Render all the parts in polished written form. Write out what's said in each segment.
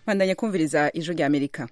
bandanya kumviriza ijwi rya Amerika.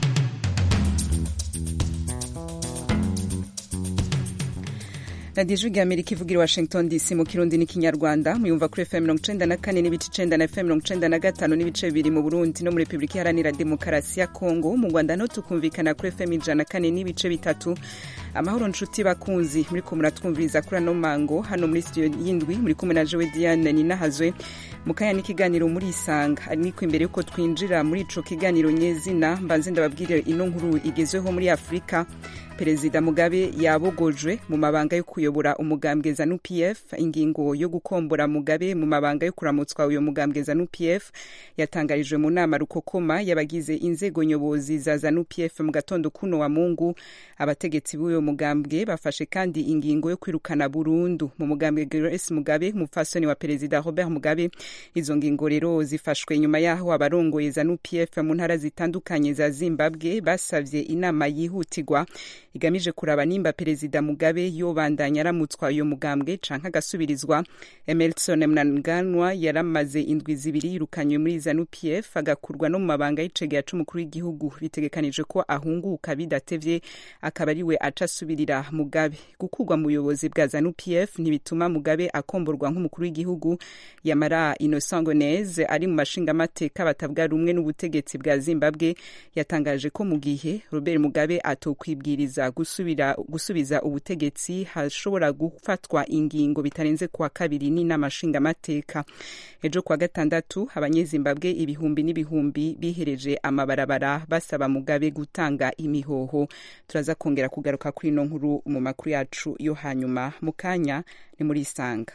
radiyo ijwi rya Amerika ivugira Washington DC mu kirundi n'ikinyarwanda muyumva kuri FM 94 n'ibice 9 na FM 95 n'ibice bibiri mu Burundi no muri Republika Iharanira Demokarasi ya Kongo. Mu Rwanda no tukumvikana kuri FM 104 n'ibice bitatu. Amahoro nshuti bakunzi muri ko muratwumviriza kuri ano mango hano muri studio y'indwi muri kumwe na Joe Diane Ninahazwe mukanya n'ikiganiro muri Isanga. Ariko imbere yuko twinjira muri ico kiganiro nyezina mbanze ndababwire ino nkuru igezweho muri Afrika. Perezida Mugabe yabogojwe mu mabanga yo kuyobora umugambwe ZANU-PF. Ingingo yo gukombora Mugabe mu mabanga yo kuramutswa uyo mugambwe ZANU-PF yatangarijwe mu nama rukokoma yabagize inzego nyobozi za ZANU-PF mu gatondo kuno wa Mungu. Abategetsi b'uyo mugambwe bafashe kandi ingingo yo kwirukana burundu mu mugambwe Grace Mugabe umupfasoni wa Perezida Robert Mugabe. Izo ngingo rero zifashwe nyuma yaho abarongoye ZANU-PF mu ntara zitandukanye za Zimbabwe basavye inama yihutirwa igamije kuraba nimba Perezida Mugabe yobandanya aramutswa uyo mugambwe canke agasubirizwa. Emerson Mnangagwa yaramaze indwi zibiri yirukanywe muri ZANU-PF agakurwa no mu mabanga y'icegera c'umukuru w'igihugu. Bitegekanije ko ahunguka bidatevye akaba ariwe acasubirira Mugabe. Gukurwa mu buyobozi bwa ZANU-PF ntibituma Mugabe akomborwa nk'umukuru w'igihugu. Yamara Innocent Gonez ari mu mashingamateka batavuga rumwe n'ubutegetsi bwa Zimbabwe yatangaje ko mu gihe Robert Mugabe atokwibwiriza gusubiza ubutegetsi hashobora gufatwa ingingo bitarenze kuwa kabiri n'inama nshingamateka. Ejo kuwa gatandatu abanyezimbabwe ibihumbi n'ibihumbi bihereje amabarabara basaba Mugabe gutanga imihoho. Turaza kongera kugaruka kuri ino nkuru mu makuru yacu yo hanyuma. Mukanya ni muri Isanga.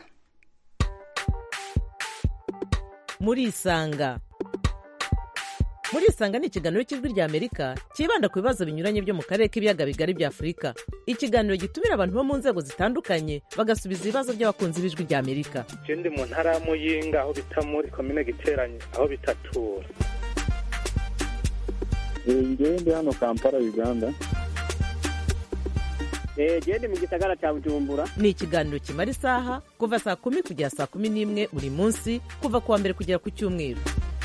Muri Isanga ni ikiganiro cy'ijwi rya Amerika kibanda ku bibazo binyuranye byo mu karere k'ibiyaga bigari bya Afurika. Ikiganiro gitumira abantu bo mu nzego zitandukanye bagasubiza ibibazo by'abakunzi b'ijwi rya Amerika. Ndi mu ntara ya Muyinga aho bita muri komine Giteranye aho bitatura. Ndi hano Kampala Uganda. Ndi mu gisagara cya Bujumbura. Ni ikiganiro kimara isaha kuva saa 10 kugera saa 11 buri munsi kuva kuwa mbere kugera ku cyumweru.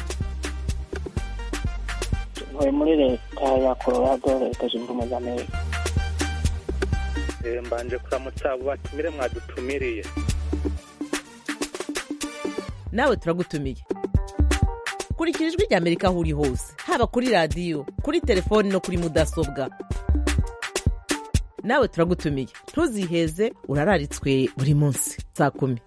Muri leta ya Colorado leta zunze ubumwe za Amerika. Mbanje kuramutsa abo batumire mwadutumiriye. Nawe turagutumiye. Kurikira ijwi rya Amerika aho uri hose haba kuri radio kuri telefone no kuri mudasobwa. Nawe turagutumiye ntuziheze urararitswe buri munsi saa 10.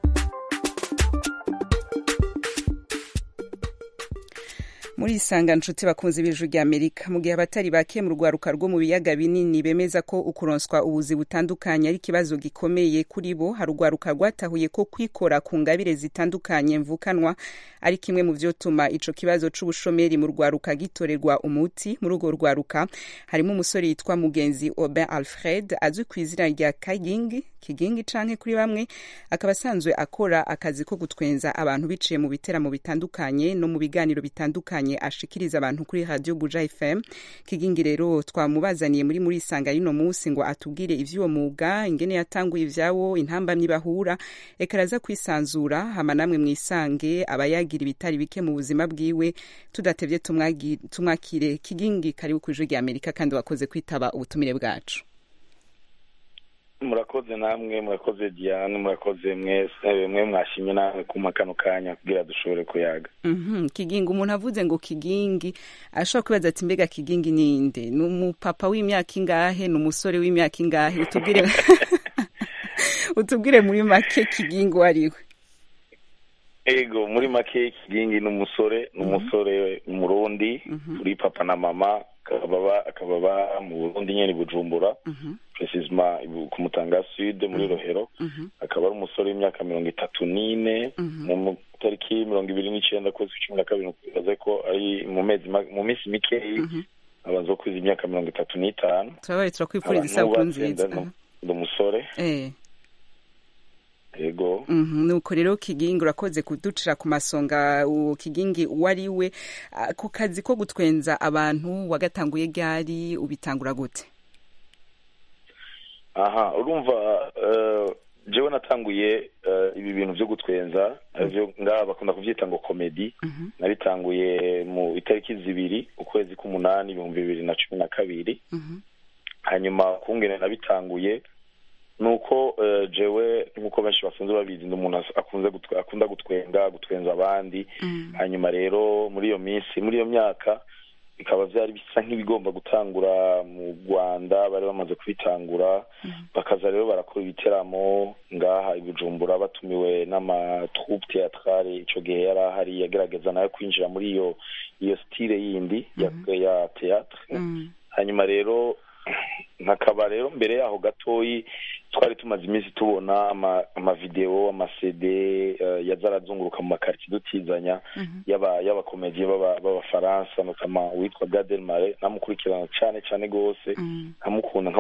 Muri Isanga nshuti bakunzi b'ijwi rya Amerika mu gihe abatari bake mu rwaruka rwo mu biyaga binini bemeza ko ukuronswa ubuzi butandukanye ari kibazo gikomeye kuri bo. Harugwaruka rwatahuye ko kwikora ku ngabire zitandukanye mvukanwa ari kimwe mu vyotuma ico kibazo c'ubushomeri mu rwaruka gitorerwa umuti. Muri urwo rwaruka harimo umusore yitwa Mugenzi Aubin Alfred azwi kw'izina rya Kigingi canke kuri bamwe, akaba asanzwe akora akazi ko gutwenza abantu biciye mu biteramo bitandukanye no mu biganiro bitandukanye ashikiriza abantu kuri Radio Buja FM. Kigingi rero twamubazaniye muri Isanga y'ino munsi ngo atubwire ivy'uwo muga, ingene yatanguye ivyawo, intambamyi bahura, ekaraza kwisanzura hama namwe mwisange abayagira ibitari bike mu buzima bwiwe. Tudatevye tumwakire Kigingi. Karibu ku ijwi rya Amerika kandi wakoze kwitaba ubutumire bwacu. Murakoze namwe, murakoze Diane, murakoze mwe mwashimye namwe kuma kano kanya kugira dushobore kuyaga. Kigingi, umuntu avuze ngo Kigingi ashobora kwibaza ati mbega Kigingi ninde? Ni umupapa w'imyaka ingahe? Ni umusore w'imyaka ingahe? Utubwire muri make Kigingi wariwe. Ego muri make Kigingi n'umusore Umurundi, uri papa na mama, akababa mu Burundi nyene Bujumbura. Precisement ku Mutanga Sud muri Rohero. Akaba ari umusore w'imyaka 34 mu tariki 29 kwezi kwa 12 kuzaze ko ari mu minsi mikeyi abanzo kwiza imyaka 35. Turabaye turakwifuriza isabukuru nziza. Ndi umusore. Ego. Nuko rero Kigingi urakoze kuducira ku masonga. Kigingi wariwe ku kazi ko gutwenza abantu wagatanguye gari ubitangura gute? Urumva jewe natanguye ibi bintu byo gutwenza ngaha bakunda kubyita ngo komedi nabitanguye mu itariki 2 ukwezi k'umunani 2012 hanyuma kungene nabitanguye nuko jewe nkuko benshi bafunze babizi n'umuntu akunda gutwenza abandi hanyuma rero muri iyo myaka bikaba byari bisa nk'ibigomba gutangura mu Rwanda bari bamaze kubitangura bakaza rero barakora ibiteramo ngaha i Bujumbura batumiwe n'amatroupe théâtrale ico gihe yari ahari yagerageza nayo kwinjira muri iyo style yindi ya théâtre hanyuma rero nkakaba rero mbere yaho gatoyi twari tumaze iminsi tubona amavideo ama-CD yazarazunguruka mu makarti dutizanya y'abakomediye b'abafaransa notama witwa Gadel Mare namukurikirana cyane gose nkamukunda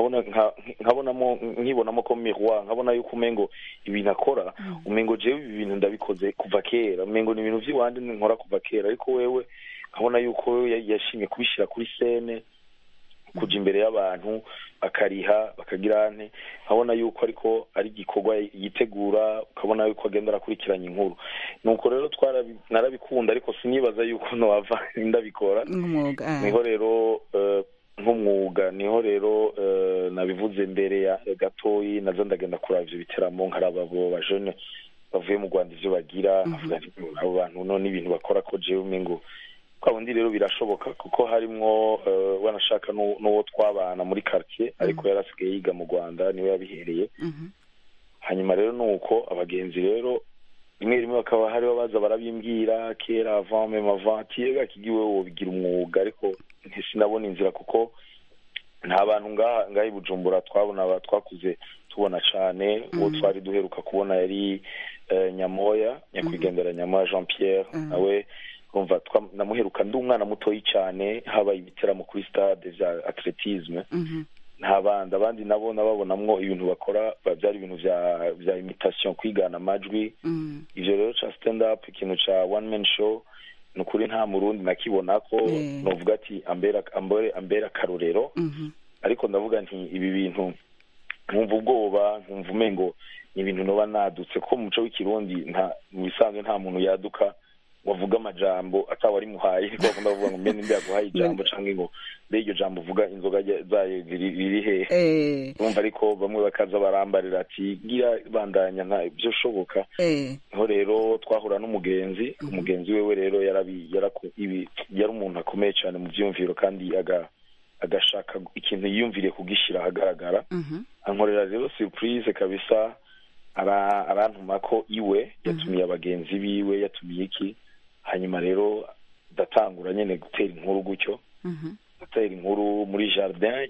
nkibonamo ko miroir nkabona yuko umengo ibintu akora umengo jewe ibi bintu ndabikoze kuva kera umengo ni ibintu by'iwandi nkora kuva kera ariko wewe nkabona yuko yashimye kubishira kuri scene kuja imbere y'abantu akariha bakagirane nkabona yuko ariko ari igikorwa yitegura ukabona yuko agenda arakurikiranya inkuru nuko rero narabikunda ariko sinibaza yuko nova ndabikora niho rero nk'umwuga niho rero nabivuze mbere ya gatoyi nazo ndagenda kuraba ivyo biteramo nkaraba abo bajene bavuye mu Rwanda ivyo bagira abo bantu none ibintu bakora ko jewe umengo kwabundi rero birashoboka kuko harimwo wanashaka n'uwo twabana muri quartier ariko yarasigaye yiga mu Rwanda niwe yabihereye hanyuma rero nuko abagenzi rero rimwe bakaba hariho baza barabimbwira kera avant même avant tiega kigiwe wo bigira umwuga ariko ntisinabona inzira kuko nta bantu ngaha i Bujumbura twabona twakuze tubona cane uwo twari duheruka kubona yari Nyamoya nyakwigendera Nyamoya Jean Pierre nawe kumva namuheruka ndi umwana mutoyi cyane haba ibiteramo kuri stade vya athletisme abandi nabo nababonamwo ibintu bakora byari ibintu vya imitation kwigana amajwi ivyo rero cha stand up ikintu cha one man show nukuri nta murundi nakibona ko novuga ati ambera karorero ariko ndavuga nti ibi bintu nkumva ubwoba nkumva umengo ni ibintu noba nadutse ko muco w'ikirundi mu bisanzwe nta muntu yaduka wavuga amajambo atawari muhaye ko bakunda kuvuga ngo mbene ndi yaguhaye ijambo canke ngo iryo jambo uvuga inzoga zayo ziri hehe urumva ariko bamwe bakaza barambarira ati gira bandanya nta ibyo shoboka niho rero twahura n'umugenzi wewe rero yari umuntu akomeye cyane mu byumviro kandi agashaka ikintu yiyumvire kugishira ahagaragara ankorera rero surprise kabisa arantuma ko iwe yatumiye abagenzi biwe yatumiye iki hanyuma rero datangura nyene gutera inkuru gutyo gutera inkuru muri jardin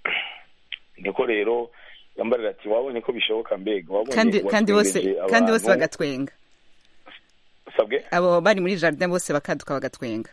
niko rero yambarira ati wabonye ko bishoboka mbega wabonye kandi bose bagatwenga sabwe abo bari muri jardin bose bakaduka bagatwenga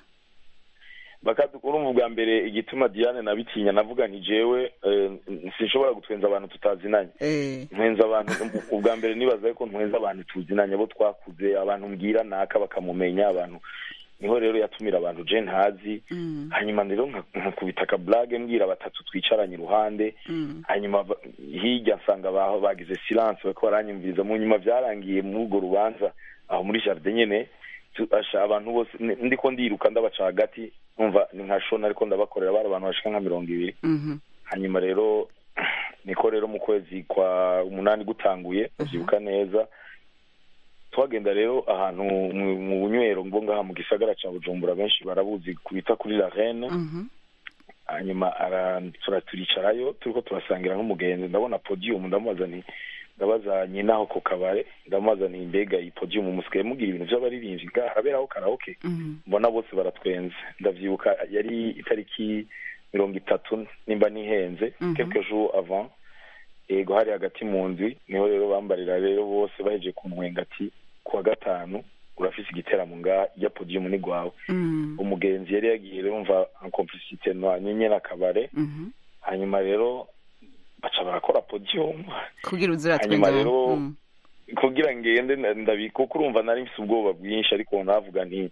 urumva bwa mbere igituma Diane nabitinya navuga nti jewe sinshobora gutwenza abantu tutazinanye ntwenza abantu ubwa mbere nibaza ko ntwenza abantu tuzinanye abo twakuze abantu mbwira naka bakamumenya abantu niho rero yatumira abantu je ntazi hanyuma rero nkakubita ka blague mbwira batatu twicaranye iruhande hanyuma hirya nsanga bagize silence bako baranyumviriza mu nyuma byarangiye mu rugo rubanza aho muri jardin nyene abantu bose ndiko ndiruka ndabaca hagati umva ni nka shona ariko ndabakorera bari abantu bashika nka 200 hanyuma rero niko rero mu kwezi kwa 8 gutanguye byibuka neza twagenda rero ahantu mu bunywero ngo ngaha mu gisagara ca Bujumbura benshi barabuzi kubita kuri la Reine hanyuma turicarayo turiko turasangira nk'umugenzi ndabona podium ndabaza nyinaho ko kabare ndamubaza ni mbega iyi podium musikaye mugira ibintu by'abaririmbyi ngahaberaho karaoke mbona bose baratwenze ndavyibuka yari itariki 30 nimba nihenze quelques jours avant ego hari hagati mu ndwi niho rero bambarira rero bose baheje kumwenga ati kuwa gatanu urafise igiteramo nga ya podium ni gwawe umugenzi yari yagiye rero mva en complicité no nyenye na kabare hanyuma rero baca barakora podium kugira uziratwenga hanyuma rero kugira ngende ndabikuko urumva nari mfise ubwoba bwinshi ariko navuga nti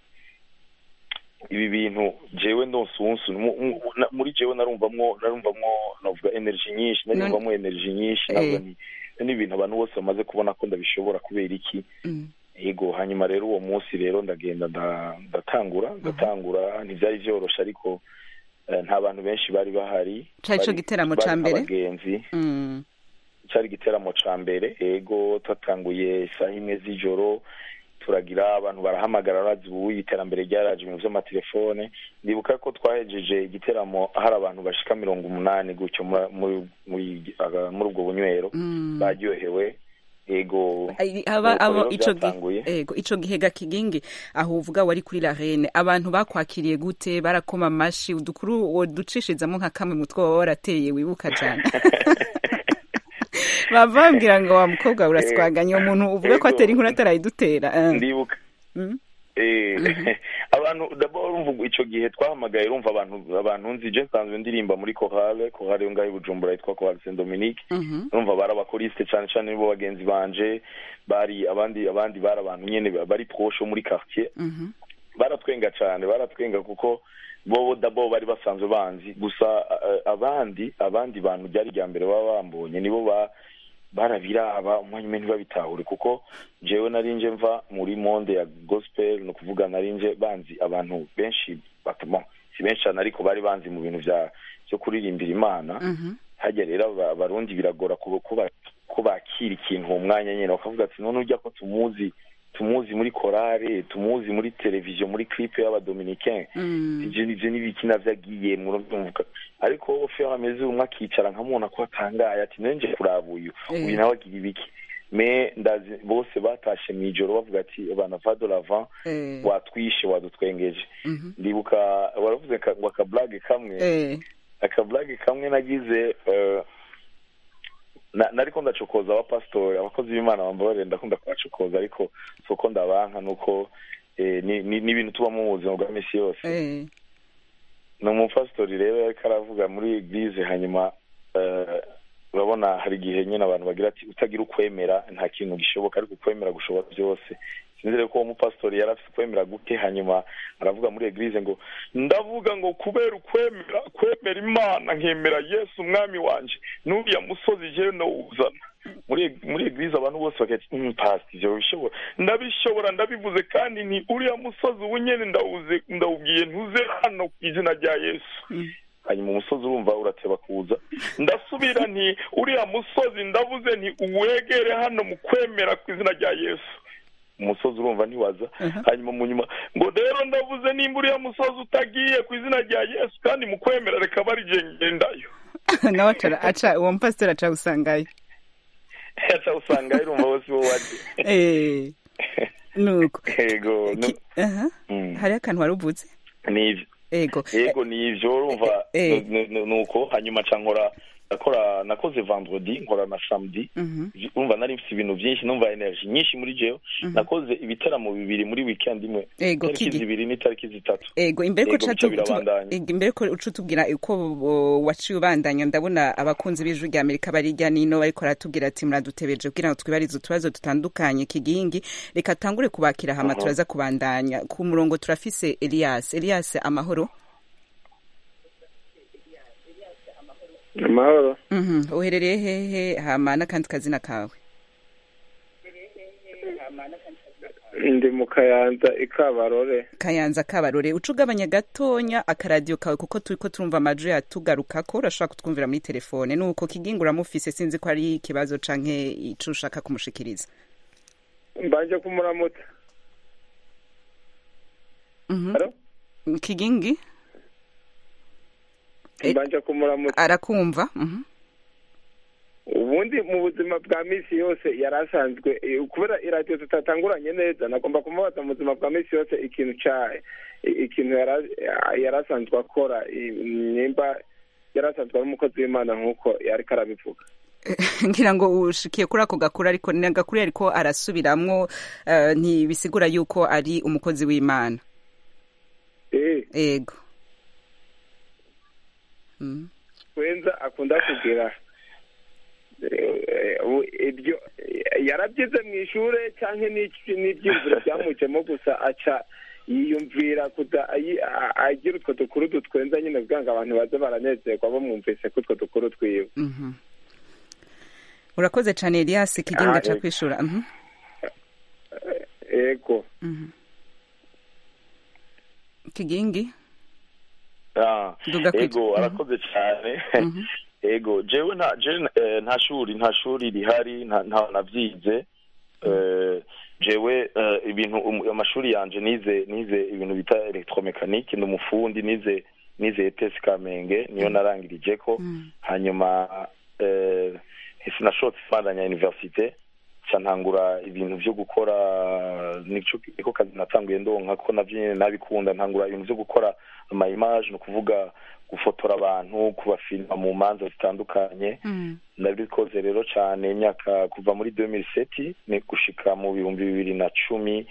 ibi bintu jewe ndonsunsu muri jewe narumvamwo navuga energy nyinshi navuga nti n'ibintu abantu bose bamaze kubona ko ndabishobora kubera iki yego hanyuma rero uwo munsi rero ndagenda ndatangura ntibyari byoroshe ariko nta bantu benshi bari bahari cyari cyo giteramo ca mbere abagenzi cyari igiteramo ca mbere yego twatanguye isaha imwe z'ijoro turagira abantu barahamagara bazi ubu iterambere ryaraje ibintu vy'amatelefone ndibuka ko twahejeje igiteramo hari abantu bashika 80 gutyo muri ubwo bunywero baryohewe yego ico gihega kigingi aho uvuga wari kuri la reine abantu bakwakiriye gute barakoma amashi udukuru woducishizamo nka kamwe mutwe waba warateye wibuka cyane bavambwira ngo wa mukobwa uraswaganya umuntu uvuga ko atera inkuru atarayidutera ndibuka abantu d'abord umvuga ico gihe twahamagaye urumva abantu nzi je nsanzwe ndirimba muri chorale yo ngaho Bujumbura yitwa Chorale Saint Dominique urumva barabakoriste cyane cyane nibo bagenzi banje bari abandi bari abantu nyene bari proche muri quartier baratwenga kuko bo d'abord bari basanzwe banzi gusa abandi bantu byari rya mbere baba bambonye nibo barabiraba umwanya umwe ntibabitahure kuko jewe narinje mva muri monde ya gospel no kuvuga narinje banzi abantu benshi batuma si benshi cyane ariko bari banzi mu bintu byo kuririmbira Imana hajya rero abarundi biragora ko bakira ikintu mu mwanya nyene bakavuga ati none ujya ko tumuzi muri chorale tumuzi muri television muri clip y'abadominicain ivyo n'ibikina vyagiye murumvuka ariko fera ameze umwe akicara nkamubona ko atangaye ati nenge kurabuye uyu nawe agira ibiki me ndazi bose batashe mwijoro bavuga ati abana va de l'avant watwishe wadutwengeje ndibuka waravuze ngo akablage kamwe nagize nariko ndacokoza abapastori abakozi b'Imana bambore ndakunda kwacokoza ariko soko ndabanka nuko ni ibintu tubamo mu buzima bwa misi yose no umupastori rero ariko aravuga muri eglise hanyuma urabona hari igihe nyine abantu bagira ati utagira ukwemera nta kintu gishoboka ariko ukwemera gushobora byose sinzire ko umupastori yarafise kwemera gute hanyuma aravuga muri eglise ngo ndavuga ngo kubera kwemera Imana nkemera Yesu umwami wanje n'uriya musozi je no uzana muri eglise abantu bose bakati pastor je ndabishobora ndabivuze kandi ni uriya musozi ubunyene ndawubwiye ntuze hano kw'izina rya Yesu hanyuma umusozi urumva urateba kuza ndasubira nti uriya musozi ndavuze nti uwegere hano mu kwemera kw'izina rya Yesu umusozi urumva ntiwaza hanyuma mu nyuma ngo rero ndavuze nimba uriya musozi utagiye ku izina rya Yesu kandi mu kwemera reka bari je ngendayo nawe aca uwo mpasiteri aca usangayo urumva bose bo waje nuko ego hari akantu waruvuze nivyo ego nivyo urumva nuko hanyuma cankora nakoze vendredi nkora na samedi umva nari mfite ibintu byinshi numva energy nyinshi muri jewe nakoze ibitaramo bibiri muri weekend imwe tariki zibiri n'itariki zitatu imbere ko ucutubwira uko waciye ubandanya ndabona abakunzi b'ijwi rya Amerika barijya nino bariko aratubwira ati muradutebeje kugira ngo twibarize utubazo dutandukanye kigingi reka tangure kubakira hama turaza kubandanya ku murongo turafise Elias amahoro amahoro uherereye hehe hama n'akandi kazina kawe ndi mu Kayanza Kabarore ucugabanya gatonya akaradiyo kawe kuko turiko turumva amajwi yatugarukako urashobora kutwumvira muri telefone nuko kigingura mufise sinzi ko ari ikibazo canke ico ushaka kumushikiriza mbanje kumuramutsa Kigingi mbanje kumuramutsa arakumva ubundi mu buzima bwa misi yose yarasanzwe kubera iradiyo tutatanguranye neza nagomba kumubaza mu buzima bwa misi yose ikintu yarasanzwe akora nimba yarasanzwe ari umukozi w'Imana nk'uko yariko arabivuga ngira ngo ushikiye kuri ako gakuru ariko ni agakuru ariko arasubiramwo ntibisigura yuko ari umukozi w'Imana ego wenza akunda kugira ibyo yarabyize mu ishure cyangwa n'ibyiyumviro byamujemo gusa aca yiyumvira agira utwo dukuru dutwenza nyine kugira ngo abantu baze baranezerwa bamwumvise ko utwo dukuru twiwe urakoze cyane Elias Kiginga ca kwishura. Ego. Kigingi ego arakoze cyane. Ego jewe nta shuri rihari nta navyize. Jewe ibintu amashuri yanje nize ibintu bita electromechanique n'umufundi nize ETS Kamenge niyo narangirije ko hanyuma sinashotse fandanya université ntangura ibintu byo gukora niko kazi natanguye ndonka ko navyo nabikunda ntangura ibintu byo gukora ama image no kuvuga gufotora abantu kubafilma mu manza zitandukanye nabikoze rero cyane imyaka kuva muri 2007 ne gushika mu 2010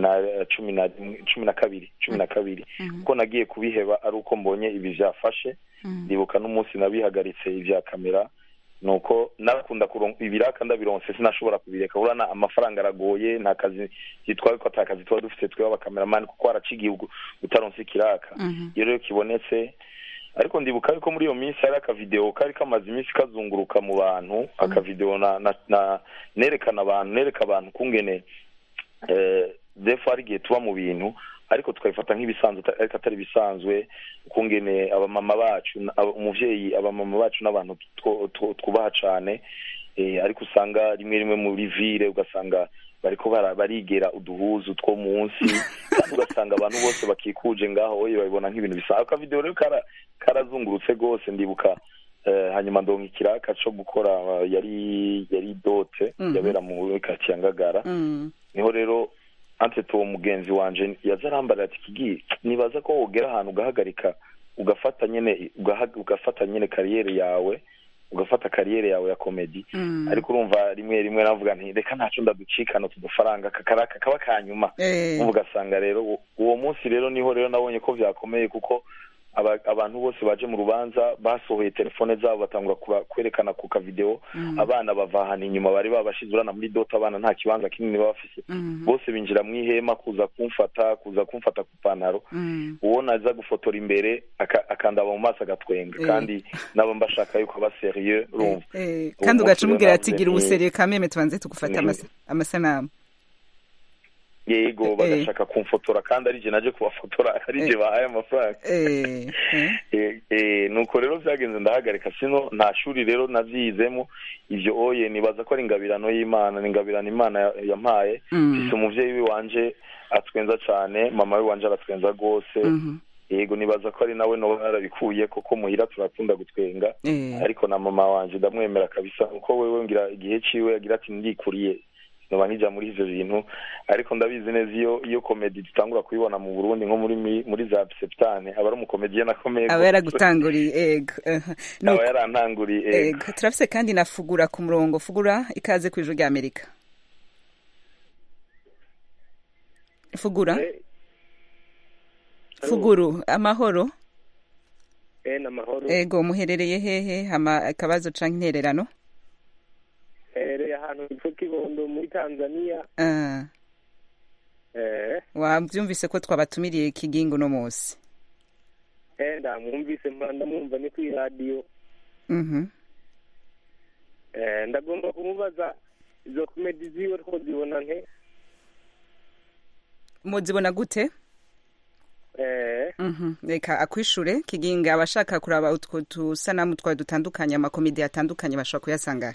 na 12 ko nagiye kubiheba ari uko mbonye ibi byafashe ndibuka n'umunsi nabihagaritse ivya kamera nuko nakunda kuronka ibiraka ndabironse sinashobora kubireka urana amafaranga aragoye nta kazi yitwaye ko atakazi twa dufite twe abakameramani kuko aracigiye utaronse kiraka rero kibonetse ariko ndibuka yuko muri iyo minsi hari aka video kari kamaze iminsi kazunguruka mu bantu aka video na nereka abantu kungene defarigiye tuba mu bintu ariko tukabifata nk'ibisanzwe ariko atari bisanzwe kungene abamama bacu umuvyeyi abamama bacu n'abantu twubaha cane ariko usanga rimwe muri ville ugasanga bariko barigera uduhuzu two munsi ugasanga abantu bose bakikuje ngaho oye babibona nk'ibintu bisanzwe aka video rero karazungurutse gose ndibuka hanyuma ndonka ikiraka cyo gukora yari dote yabera mu Kaciyangagara niho rero ante to mugenzi wanje yazarambarira ati Kigi nibaza ko wogera ahantu ugahagarika ugafata nyene kariyere yawe ugafata kariyere yawe ya comedy ariko urumva rimwe navuga nti reka ntaco ndaducikana tudufaranga kakaraka kaba kanyuma ugasanga rero uwo munsi rero niho rero nabonye ko vyakomeye kuko abantu bose baje mu rubanza basohoye telefone zabo batangura kwerekana ku ka video abana bavahana inyuma bari babashizurana muri dota abana nta kibanza kinini bafise bose binjira mu ihema kuza kumfata ku pantaro ubona aza gufotora imbere akandaba mu maso agatwenga kandi nabo mbashaka yuko aba serieux urumva kandi ugacumubwira ati gira ubuseriye kameme tubanze tugufata amasanamu yego bagashaka kumfotora kandi arije naje kubafotora arije bahaye amafaranga nuko rero vyagenze ndahagarika sino nta shuri rero navyizemo ivyo oye nibaza ko ari ingabirano y'Imana n'ingabirano Imana yampaye sise umuvyeyi wanje atwenza cane mama we wanje aratwenza gose yego nibaza ko ari nawe no barabikuye koko muhira turakunda gutwenga ariko na mama wanje ndamwemera kabisa uko wewe ngira igihe ciwe agira ati ndikuriye nobanyija muri ivyo bintu ariko ndabizi neza iyo comedy dutangura kuyibona mu Burundi nko muri za septane abari mu comedian akomeye aba yaragutanguriye ego aba yarantanguriye ego turafise kandi na Fugura ku murongo Fugura ikaze ku ijuru rya Amerika Fuguru amahoro n'amahoro ego muherereye hehe hama akabazo canke intererano ahantu hitwa Kibondo muri Tanzania wavyumvise ko twabatumiriye Kigingo no munsi ndamwumvise ndamwumva ni kuri radio ndagomba kumubaza izo comedy ziwe ko zibona nte muzibona gute reka akwishure Kiginga abashaka kuraba utwo tusanamu twa dutandukanye amakomedi atandukanye bashobora kuyasanga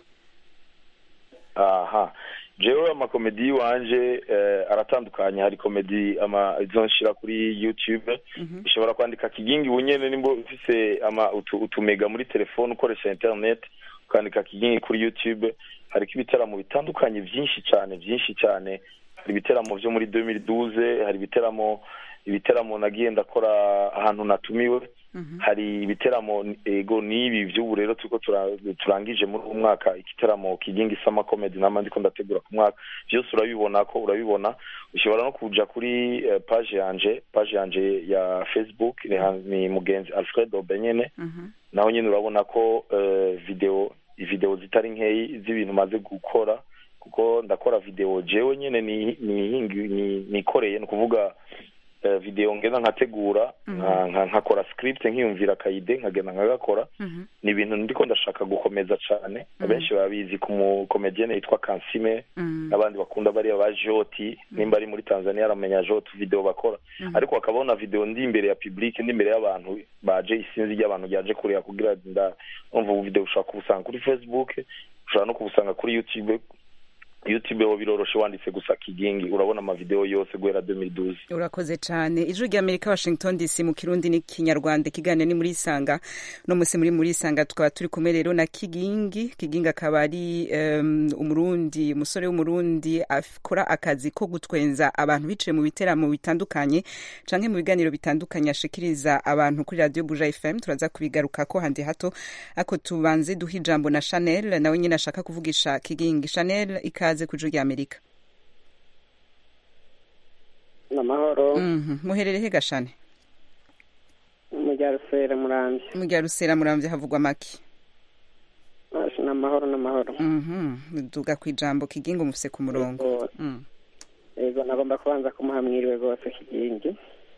aha jewe amakomedi wanje aratandukanye hari komedi izonshira kuri YouTube ushobora kwandika Kigingi bunyene nimbo ufise utumega muri telefone ukoresha internet kwandika Kigingi kuri YouTube hari ibitaramo bitandukanye byinshi cyane hari ibitaramo byo muri 2012 hari ibitaramo nagiye ndakora ahantu natumiwe hari ibiteramo ego nibi by'ubu rero tuko turangije muri umwaka igitaramo Kigingi Summer Comedy namandi ko ndategura ku mwaka byose urabibona ushobora no kuja kuri page yanje ya Facebook ni mugenzi Alfred Obenyene naho nyine urabona ko video zitari nkeyi z'ibintu maze gukora kuko ndakora video jewe nyene nikoreye no kuvuga video ngenda nkategura nkakora script nkiyumvira kayide nkagenda nkagakora ni ibintu ndiko ndashaka gukomeza cyane abenshi babizi ku mukomedienne yitwa Kansime n'abandi bakunda bari aba Joti nimba ari muri Tanzania aramenya Joti video bakora ariko akabona video ndi imbere ya public ndi imbere y'abantu baje isinzi ry'abantu yaje kureba kugira umva video ushaka kubusanga kuri Facebook ushaka no kubusanga kuri YouTube ho biroroshe wanditse gusa Kigingi urabona ama video yose guhera 2012. Urakoze cyane. Ijwi rya Amerika Washington DC mu Kirundi ni Kinyarwanda kigane ni muri Sanga no musi muri Sanga tukaba turi kumwe rero na Kigingi akaba ari umurundi umusore w'umurundi akora akazi ko gutwenza abantu biciye mu biteramo bitandukanye canke mu biganiro bitandukanye ashikiriza abantu kuri Radio Buja FM turaza kubigaruka ko handi hato ako tubanze duha ijambo na Chanel nawe nyine ashaka kuvugisha Kigingi. Chanel ikaze kujuru ya Amerika. Namahoro. Muherere he gashane? Mujarusera muramvye havugwa maki. Namahoro. Duga kwijambo Kigingi mufise ku murongo. Ego nagomba kubanza kumuhamwiriwe gose Kigingi.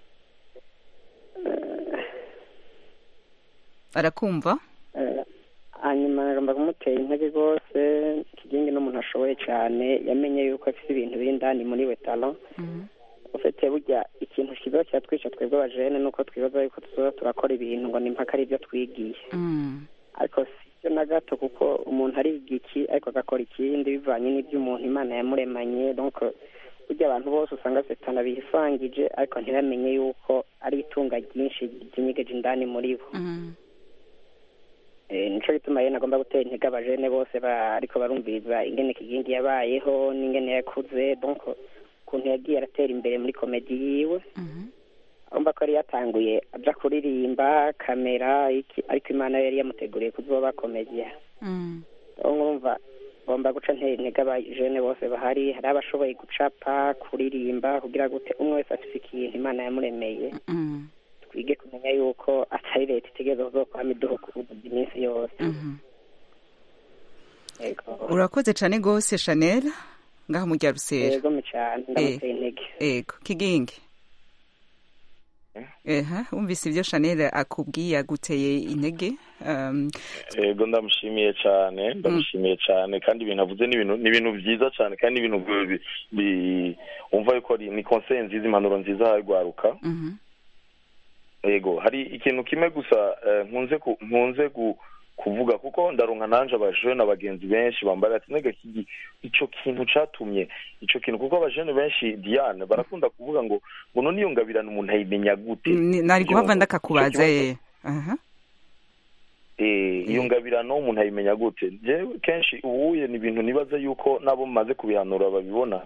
Arakumva? Hanyuma nagomba kumutera intege rwose Kigingi n'umuntu ashoboye cyane yamenye yuko afite ibintu biri indani muri we talent ufite burya ikintu kiza cyatwisha twebwe abajene nuko twibaza yuko tuzoza turakora ibintu ngo ni mpaka ari byo twigiye ariko sibyo na gato kuko umuntu ari igiki ariko agakora ikindi bivanye n'ibyo umuntu Imana yamuremanye donc burya abantu bose usanga setana bihifangije ariko ntibamenye yuko ari itunga ryinshi ryinyegeje indani muri bo nico gituma yena agomba gutera intege abajene bose ariko barumviriza ingene Kigingi yabayeho n'ingene yakuze donc ukuntu yagiye aratera imbere muri komedi yiwe agomba ko yari yatanguye aja kuririmba kamera ariko Imana yari yamuteguriye kuzoba komediya urumva agomba guca ntera intege abajene bose bahari hari abashoboye gucapa kuririmba kugira gute umwe wese afise ikintu Imana yamuremeye twige kumenya yuko atari leta itegeza zo kwama iduhugu iminsi yose. Urakoze cyane gose Chanel ngaho mu Jarusera. Yego cyane ndamuteye intege. Yego Kigingi. Umvise ibyo Chanel akubwiye aguteye intege. Yego ndamushimiye cyane kandi ibintu avuze ni ibintu byiza cyane kandi ibintu umva yuko ni conseil nziza impanuro nziza harwaruka. Ego hari ikintu kimwe gusa nkunze kuvuga kuko ndaronka nanje abajene abagenzi benshi bambara ati nega ico kintu catumye ico kintu kuko abajene benshi Diane barakunda kuvuga ngo none iyo ngabirana umuntu ayimenya gute nari guhava ndakakubaza iyo ngabirano umuntu ayimenya gute je kenshi ubuye ni ibintu nibaza yuko nabo maze kubihanura babibona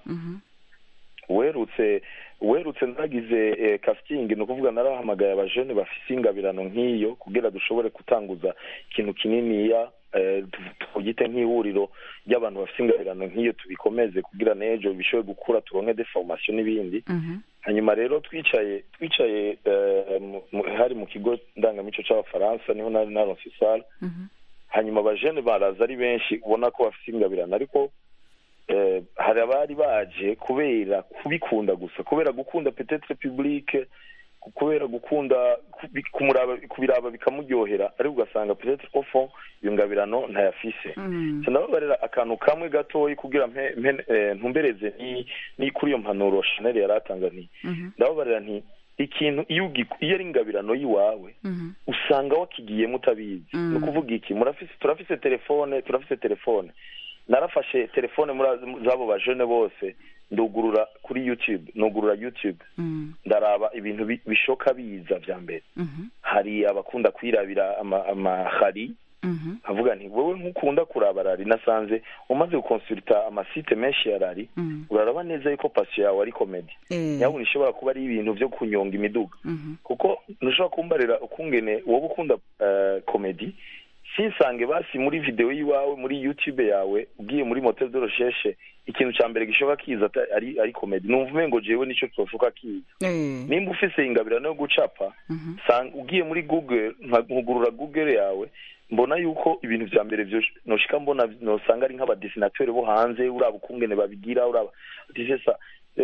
werutse ndagize casting no kuvuga narahamagaye abajene bafise ingabirano nk'iyo kugira dushobore kutanguza ikintu kinini ya tugite nk'ihuriro y'abantu bafise ingabirano nk'iyo tubikomeze kugira nejo bishobe gukura turonke de formation n'ibindi hanyuma rero twicaye hari mu kigo ndangamico c'abafaransa niho nari naronse sala hanyuma abajene baraza ari benshi ubona ko bafise ingabirano ariko hari abari baje kubera kubikunda gusa kubera gukunda peut-être public kubera gukunda kubiraba bikamuryohera ariko ugasanga peut-être au fond iyo ngabirano ntayafise sinababarira akantu kamwe gatoyi kugira ntumbereze ni kuri iyo mpanuro Chanel yaratanga ndababarira nti ikintu iyo ari ingabirano yiwawe usanga wakigiye mutabizi no kuvuga iki turafise telefone narafashe telefone muri zabo bajene bose ndugurura kuri YouTube ndaraba ibintu bishoka biza vya mbere hari abakunda kwirabira amahari avuga nti wowe nkukunda kuraba rari nasanze umaze gukonsulta amasite menshi ya rari uraraba neza yuko passion yawe ari comedy yawe nishobora kuba ari ibintu byo kunyonga imiduga kuko nushobora kumbarira ukungene wowe ukunda comedy sinsange basi muri video yiwawe muri YouTube yawe ugiye muri moteur de recherche ikintu ca mbere gishoka kiza ari comedy numva ngo jewe nico twoshoka kiza nimba ufise ingabirano yo gucapa ugiye muri Google nkugurura Google yawe mbona yuko ibintu vya mbere byo noshika mbona nosanga ari nk'abadesinateur bo hanze uraba ukungene babigira uraba disesa rero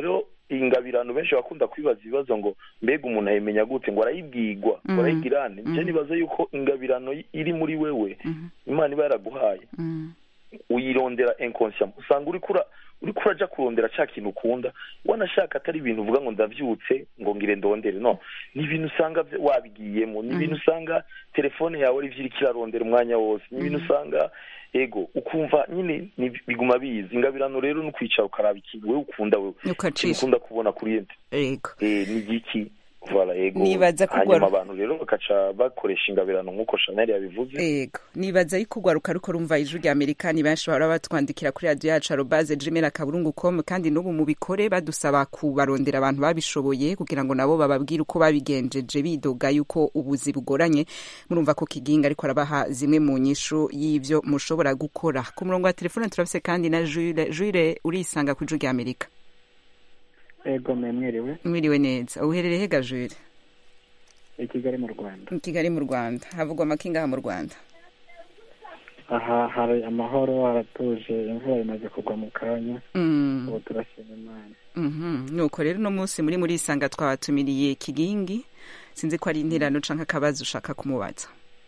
ingabirano benshi bakunda kwibaza ibibazo ngo mbega umuntu ayimenya gute ngo arayibwirwa ngo arayigirane je nibaza yuko ingabirano iri muri wewe Imana iba yaraguhaye uyirondera inconscient usanga uri kuraja kurondera cya kintu ukunda wanashaka atari ibintu uvuga ngo ndavyutse ngo ngire ndondere no ni ibintu usanga wabigiyemo ni ibintu usanga telefone yawe iri vyirikirarondera umwanya wose ni ibintu usanga ego ukumva nyine biguma bizi ingabirano rero no kwicara ukaraba ikintu wewe ukunda wewe ukunda kubona kuri ente ego ni giki voilà ego nibaza hanyuma abantu rero bakaca bakoresha ingabirano nk'uko Chanel yabivuze ego nibaza yuko ugwaruka ruko rumva ijwi rya Amerika ni benshi bahora batwandikira kuri radio yacu @gmail.com kandi n'ubu mubikore badusaba kubarondera abantu babishoboye kugira ngo nabo bababwire uko babigenjeje bidoga yuko ubuzi bugoranye murumva ko Kiginga ariko arabaha zimwe mu nyisho y'ivyo mushobora gukora ku murongo wa telefone turafise kandi na Jules urisanga ku ijwi rya Amerika. Ego mwiriwe neza uherereye hega Jules? Kigali mu Rwanda. Kigali mu Rwanda havugwa amakinga mu Rwanda. Aha hari amahoro haratuje imvura imaze kugwa mu kanya ubu turashima Imana. Nuko rero no munsi muri isanga twabatumiriye Kigingi sinzi ko ari interano canka akabazo ushaka kumubaza.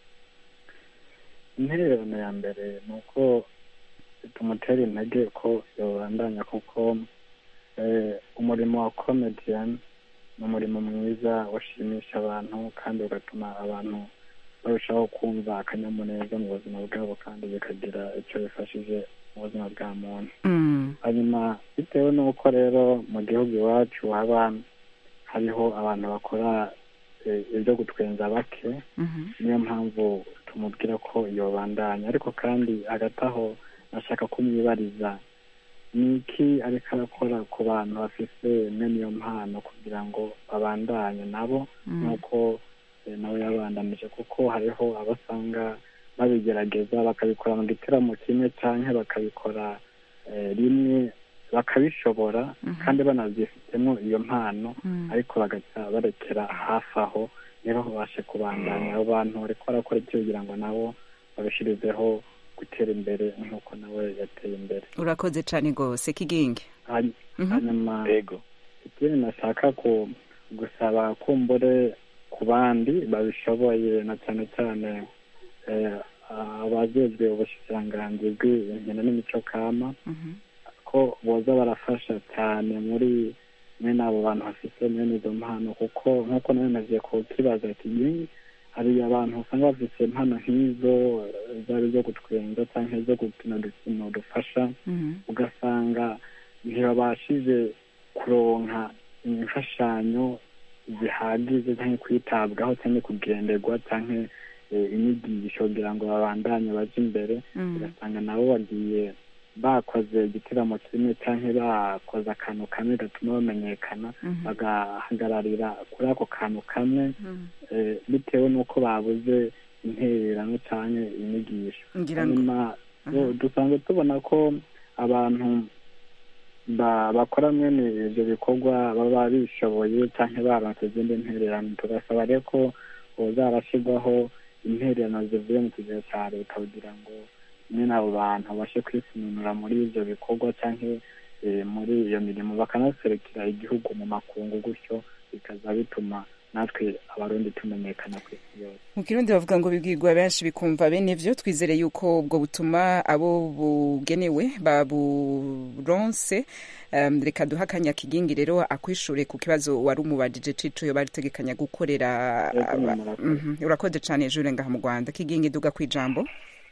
Interano ya mbere nuko tumutera intege ko yobandanya kuko umurimo wa comedian ni umurimo mwiza washimisha abantu kandi ugatuma abantu barushaho kumva akanyamuneza mu buzima bwabo kandi bikagira icyo bifashije mu buzima bwa muntu. Hanyuma bitewe n'uko rero mu gihugu iwacu hariho abantu bakora ibyo gutwenza bake niyo mpamvu tumubwira ko yobandanya ariko kandi hagati aho nashaka kumwibariza niki ariko arakora ku bantu bafise niyo mpano kugira ngo babandanye nabo nuko nawe yabandanije kuko hariho abasanga babigerageza bakabikora mu giteramo kimwe canke bakabikora rimwe bakabishobora kandi banavyifitemo iyo mpano ariko bagaca barekera hafi aho niho babashe kubandanya abo bantu bariko barakora icyo kugira ngo nabo babishirizeho gutera imbere nk'uko nawe yateye imbere. Urakoze cyane rwose Kigingi. Hanyuma ikindi nashaka gusaba kumbure ku bandi babishoboye na cyane cyane abajejwe ubushikiranganji bw'inkino n'imico kama ko boza barafasha cyane muri mwene abo bantu bafite mwene izo mpano kuko nk'uko nawe nagiye kukibaza ati hari abantu usanga bafite impano nk'izo zaba izo gutwenga cyangwa izo gukina udukino dufasha ugasanga ntibabashije kuronka imfashanyo zihagije cyangwa kwitabwaho cyangwa kugenderwa cyangwa inyigisho kugira ngo babandanye baje imbere ugasanga nabo bagiye bakoze igiteramo kimwe cyangwa bakoze akantu kamwe gatuma bamenyekana bagahagararira kuri ako kantu kamwe bitewe n'uko babuze intererano cyangwa inyigisho. Hanyuma dusanzwe tubona ko abantu bakora mwene ibyo bikorwa baba bishoboye cyangwa baronse izindi ntererano tugasaba rero ko zarashyirwaho intererano zivuye mu kigero cya leta kugira ngo nyine abo bantu babashe kwisununura muri ibyo bikorwa cyangwa muri iyo mirimo bakanaserekera igihugu mu makungu gutyo bikaza bituma natwe abarundi tumenyekana ku isi yose. Mu Kirundi bavuga ngo bibwirwa benshi bikumva bene vyo twizere yuko ubwo butuma abo bugenewe baburonse. Reka duha akanya Kigingi rero akwishure ku kibazo wari umubajije cico yo baritegekanya gukorera. Urakoze cyane Jules ngaha mu Rwanda. Kigingi duga kwijambo.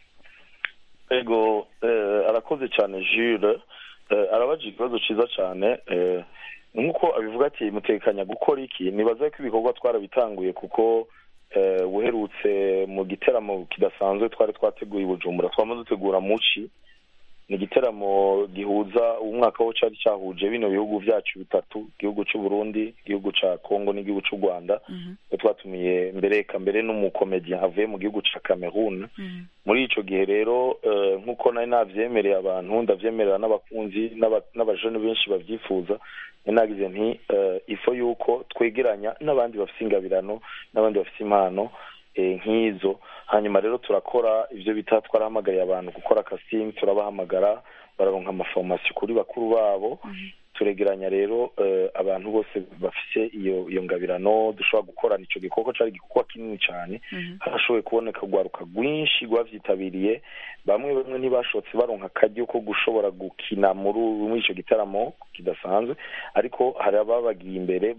Ego arakoze cyane Jules arabaje ikibazo ciza cyane nk'uko abivuga ati mutekanya gukora iki nibaza ko ibikorwa twarabitanguye kuko buherutse mu giteramo kidasanzwe twari twateguye Bujumbura twamaze dutegura muci ni igiteramo gihuza umwaka wo cyari cyahuje bino bihugu byacu bitatu igihugu cy'u Burundi igihugu ca Kongo n'igihugu cy'u Rwanda twatumiye mbere n'umukomedian avuye mu gihugu ca Cameroon muri ico gihe rero nk'uko nari navyemereye abantu ndavyemerera n'abakunzi n'abajene benshi bavyifuza nagize nti ifo yuko twegeranya n'abandi bafite ingabirano n'abandi bafite impano nk'izo hanyuma rero turakora ivyo bita twarahamagariye abantu gukora casting turabahamagara bararonka amaformation kuri bakuru babo turegeranya rero abantu bose bafise iyo ngabirano dushobora gukorana ico gikorwa cari gikorwa kinini cyane harashoboye kuboneka urwaruka rwinshi rwavyitabiriye bamwe ntibashotse baronka akaryo ko gushobora gukina muri ico gitaramo kidasanzwe ariko hari ababagiye imbere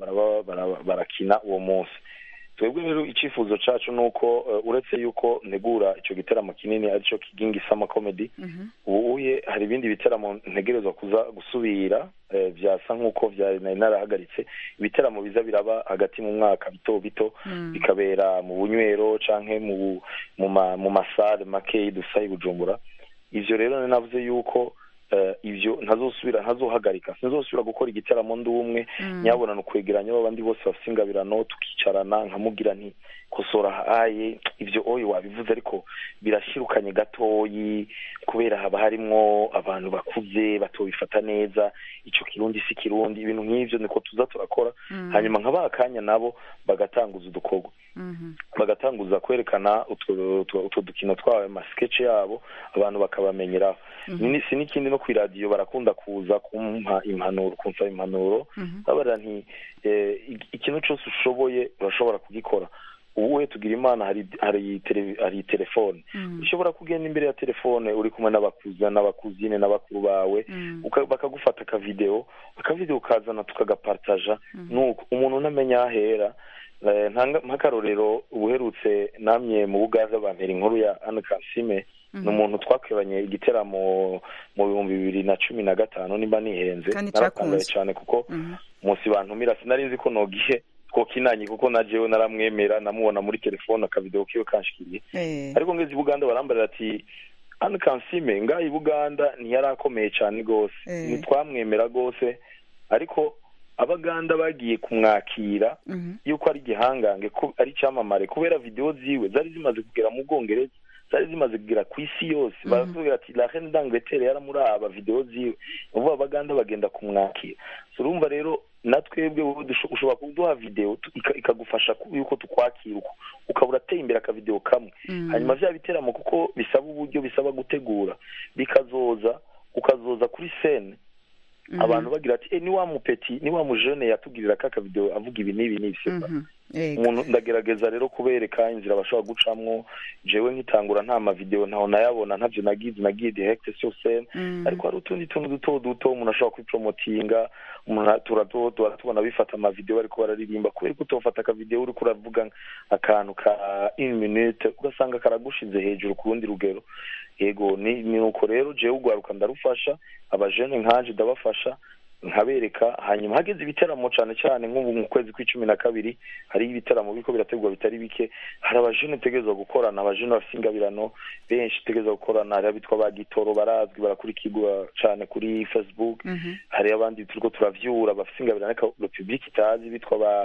barakina uwo munsi. Twebwe rero icifuzo cacu nuko uretse yuko ntegura ico gitaramo kinini arico Kigingi Summer Comedy ubuye hari ibindi bitaramo ntegerezwa kuza gusubira vyasa nkuko vyari narahagaritse ibitaramo biza biraba hagati mu mwaka bito bikabera mu bunywero canke mu masale make dusayi Bujumbura. Ivyo rero navuze yuko ivyo ntazohagarika sinzosubira gukora igitaramo ndumwe nyabona no kwegeranya abandi bose bafite ingabirano tukicarana nkamugira nti kosora aye ivyo oyo wabivuze ariko birashirukanye gatoyi kubera haba harimwo abantu bakuze batobifata neza ico kirundi si kirundi ibintu nk'ivyo niko tuza turakora hanyuma nk'abakanya nabo bagatanguza udukorwa bagatanguza kwerekana utwo dukino twawe sketch yabo abantu bakabamenyeraho si n'ikindi no kuri radio barakunda kuza kumpa impanuro kumva impanuro abara nti ikintu cyose ushoboye urashobora kugikora ubuhe tugira imana hari telefone ushobora kugenda imbere ya telefone uri kumwe n'abakuzine n'abakuru bawe bakagufata akavideo kazana tukagapartaja nuko umuntu unamenya ahera nk'akarorero ubuherutse namye mu Bugaza bantera inkuru ya Anne Kansime ni umuntu twakwiranye igiteramo mu 2015 nimba nihenze naratangaye cyane kuko munsi bantumira sinari nzi ko nogihe ko kinanye kuko najewe naramwemera namubona muri telefone akavideo kiwe kanshikiriye ariko ngeze Buganda barambarira ati Anne Kansime ngayi Buganda ntiyarakomeye cyane gose nitwamwemera gose ariko abaganda bagiye kumwakira yuko ari gihangange ko ari cyamamare kubera video ziwe zari zimaze kugera mu Bwongereza zari zimaze kugera ku isi yose baravuga ati la reine d'Angleterre yaramuraba video ziwe ubu abaganda bagenda kumwakira urumva rero natwebwe ushobora kuduha video ikagufasha yuko tukwakira uko ukabura teye imbere aka video kamwe hanyuma vya biteramo kuko bisaba uburyo bisaba gutegura ukazoza kuri scene abantu bagira ati ni wa mupeti ni wa mujene yatugirira kaka video avuga ibi nibi n'ibiseba umuntu ndagerageza rero kubereka inzira bashobora gucamwo jewe nkitangura nta ma video ntaho nayabona ntavyo nagiye direct sur scène ariko hari utundi tuntu duto umuntu ashobora kwipromotinga umuntu tubona bifata ama video ariko bararirimba kubera ko utofata ka video uri kuravuga akantu ka 1 minute ugasanga karagushize hejuru ku rundi rugero yego ni uko rero jewe ugwaruka ndarufasha abajene nkanje ndabafasha nkabereka hanyuma hageze ibiteramo cyane nk'ubu mu kwezi kwa12 hari ibiteramo biko birategwa bitari bike hari abajene tegezwa gukorana abajene bafite ingabirano benshi tegezwa gukorana hari abitwa bagitoro barazwi barakurikirwa cyane kuri Facebook hari abandi turiko turavyura bafite ingabirano ariko le public itazi bitwa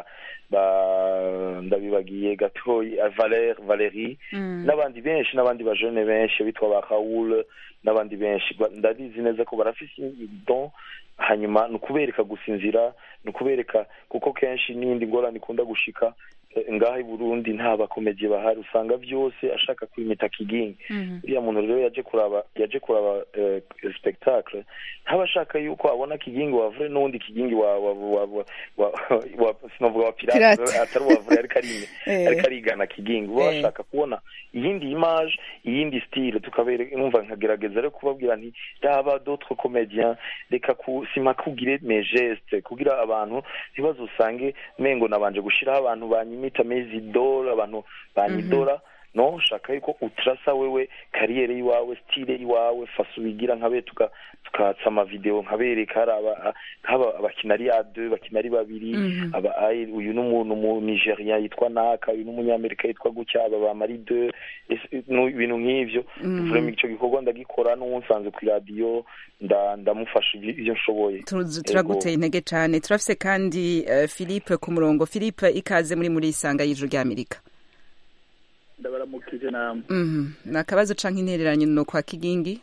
ndabibagiye gatoyi Valérie n'abandi benshi n'abandi bajene benshi bitwa ba Raoul n'abandi benshi ndabizi neza ko barafise don hanyuma nukubereka gusinzira nukubereka kuko kenshi n'indi ngorane ikunda gushika ngaho i Burundi nta bakomeje bahari usanga byose ashaka kwimita Kigingi uriya muntu rero yaje kuraba spectacle ntabashaka yuko abona Kigingi wa vrai n'undi Kigingi wa sinovuga wa pirate atari wa vrai ariko arigana Kigingi bashaka kubona iyindi image iyindi style tukabere numva nkagerageza rero kubabwira nti daba d'autres comédiens reka kusima kugire mes gestes kugira abantu ntibazo usange mengo nabanje gushiraho abantu banyimita mezi dola abantu banyidora no shaka yuko utrasa wewe kariyere yiwawe style yiwawe fasubigira nkabe tukatsa ama video nkabereka haba abakinari ya 2 bakinari babiri aba uyu n'umuntu mu Nigeria yitwa Naka uyu n'umunyamerika yitwa gutya aba ba Mari 2 ibintu nk'ivyo vraiment ico gikorwa ndagikora n'unsanze ku radio ndamufasha ibyo nshoboye turaguteye intege cyane turafise kandi Philippe ku murongo Philippe ikaze muri isanga y'ijuru rya Amerika ndabaramukije namwe nakabazo canke intereranye no kwa Kigingi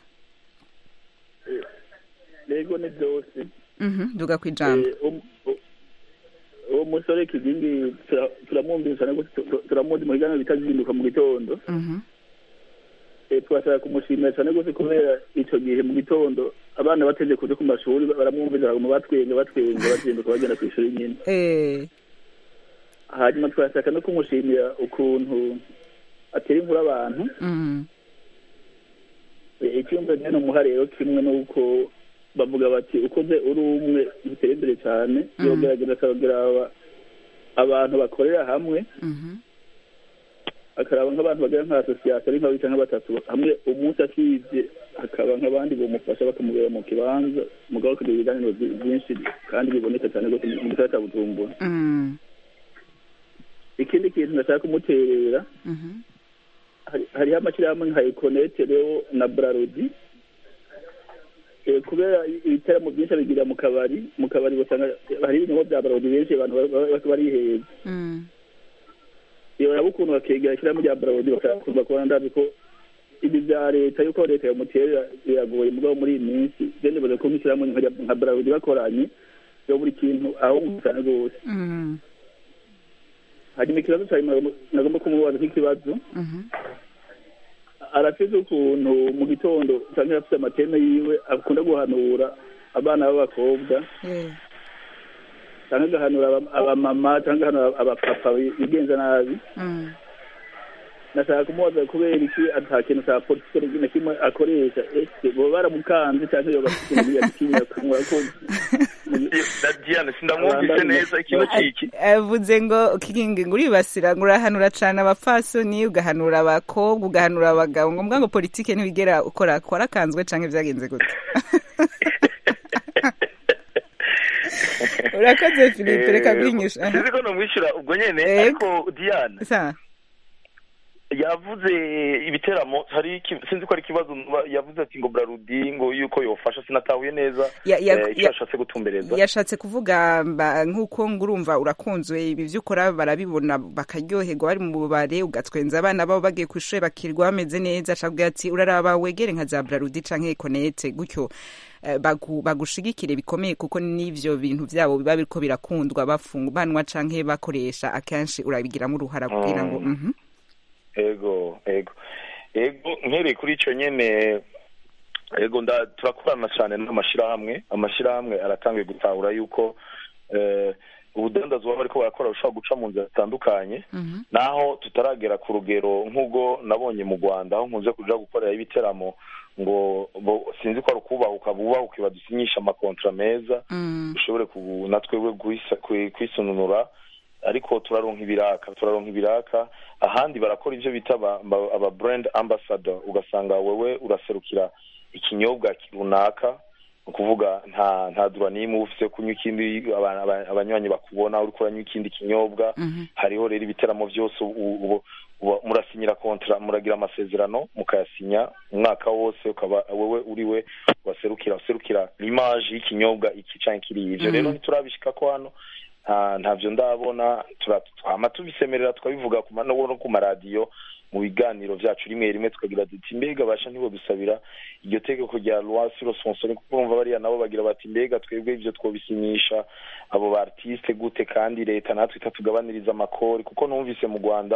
Lego ni byose duga kwijambo uwo musore Kigingi turamwumvise nako turamuzi mu higana bitazinduka mu gitondo twashaka kumushimira cyane rwose kubera icyo gihe mu gitondo abana bateje kuja ku mashuri baramwumvira mu batwenga bazinduka bagenda ku ishuri nyine hanyuma twashaka no kumushimira ukuntu atera inkuru abantu icyumba nyine umuha rero kimwe n'uko bavuga bati ukoze uri umwe utera imbere cyane yogerageza akarogera abantu bakorera hamwe akaraba nk'abantu bagera nka asosiyasiyo ari nk'abiri cyangwa batatu hamwe umunsi asibye hakaba nk'abandi bamufasha bakamubera mu kibanza mugabo akagira ibiganiro byinshi kandi biboneka cyane rwose mu gisagara cya Bujumbura ikindi kintu ndashaka kumuterera hariho amashyirahamwe nka ekonete rero na brarodi kubera ibiteramo byinshi abigira mu kabari usanga hari ibinyobwa bya brarodi benshi abantu bariheza iyo ukuntu bakegera ishyirahamwe rya brarodi bakakumva kubona ndazi ko ibi bya leta yuko leta yamuterera biragoye mugabo muri iyi minsi gende baza ko nk'ishyirahamwe nka brarodi bakoranye yo buri kintu aho cyane rwose hanyuma ikibazo cyane nagomba kumubaza nk'ikibazo arafite ukuntu mu gitondo cyangwa afite amateme yiwe akunda guhanura abana b'abakobwa cyangwa agahanura abamama cyangwa agahanura abapapa bigenza nabi nashaka kumubaza kubera iki ata kintu cya politiki na kimwe akoresha bo baramukanze cyangwa iyo bafite ibintu yakitinya kumwa ko Diane sindamwumvise neza ikintu ciki avuze ngo kigingi uribasira ngo urahanura cyane abapfasoni ugahanura abakobwa ugahanura abagabo ngombwa ngo politiki ntibigera ukora kanzwe cyangwa byagenze gute urakoze Philippe reka gwinyusha ko no mwishyura ubwo nyene ariko Diane yavuze ibiteramo hari sinzi ko ari kibazo yavuze ati ngo brarudi ngo yuko yofasha sinatahuye neza yashatse gutumbereza yashatse kuvuga nkuko ngurumva urakunzwe ibi vyukora barabibona bakaryoherwa bari mu bubare ugatwenza abana babo bagiye kwishwe bakirwa bameze neza acabwa ati uraraba wegere nka za brarudi canke connect gutyo bagushigikire bikomeye kuko n'ivyo bintu vyabo biba biriko birakundwa banwa canke bakoresha akenshi urabigiramo uruhara kugira ngo ego nkereye kuri icyo nyene turakorana cyane n'amashirahamwe aratangiye gutahura yuko ubudandazwa bariko barakora bushobora guca mu nzira zitandukanye naho tutaragera ku rugero nk'ubwo nabonye mu Rwanda aho nkunze kuja gukorera ibiteramo ngo sinzi ko ari ukubahuka bubahuke badusinyisha amakontra meza dushobore natwewe kwisununura ariko turaronka ibiraka ahandi barakora ivyo bita aba brand ambassador ugasanga wewe uraserukira ikinyobwa runaka ukuvuga nta duranimu ufise kunywa ikindi abanywanyi bakubona uri kuranywa ikindi kinyobwa hariho rero ibiteramo byose murasinyira kontra muragira amasezerano mukayasinya umwaka wose ukaba wewe uriwe waserukira l'image y'ikinyobwa iki canke kiri ivyo rero ntiturabishika ko hano ntavyo ndabona twama tubisemerera twabivuga ku maradiyo mu biganiro vyacu rimwe tukagira duti mbega basha nibo dusabira iryo tegeko rya loi sur le sponsoring kuko urumva bariya nabo bagira bati mbega twebwe ivyo twobisinyisha abo ba artiste gute kandi leta natwe itatugabaniriza amakori kuko numvise mu Rwanda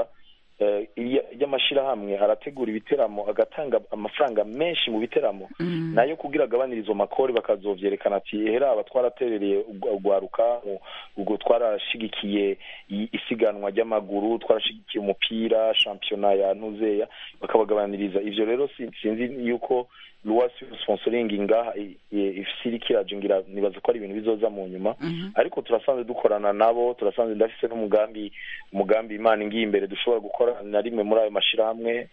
y'amashirahamwe arategura ibiteramo agatanga amafaranga menshi mu biteramo nayo kugira agabanirizo makori bakazovyerekana ati hera abatwaraterereye ugwaruka ubwo twarashigikiye isiganwa ry'amaguru twarashigikiye umupira championnat ya ntuzeya bakabagabaniriza ivyo rero sinzi yuko loi sur sponsoring ngaha ifisiri kirajingira nibaza ko ari ibintu bizoza mu nyuma ariko turasanzwe dukorana nabo turasanzwe ndafise n'umugambi Imana ngiye imbere dushobora gukora na rimwe muri ayo mashirahamwe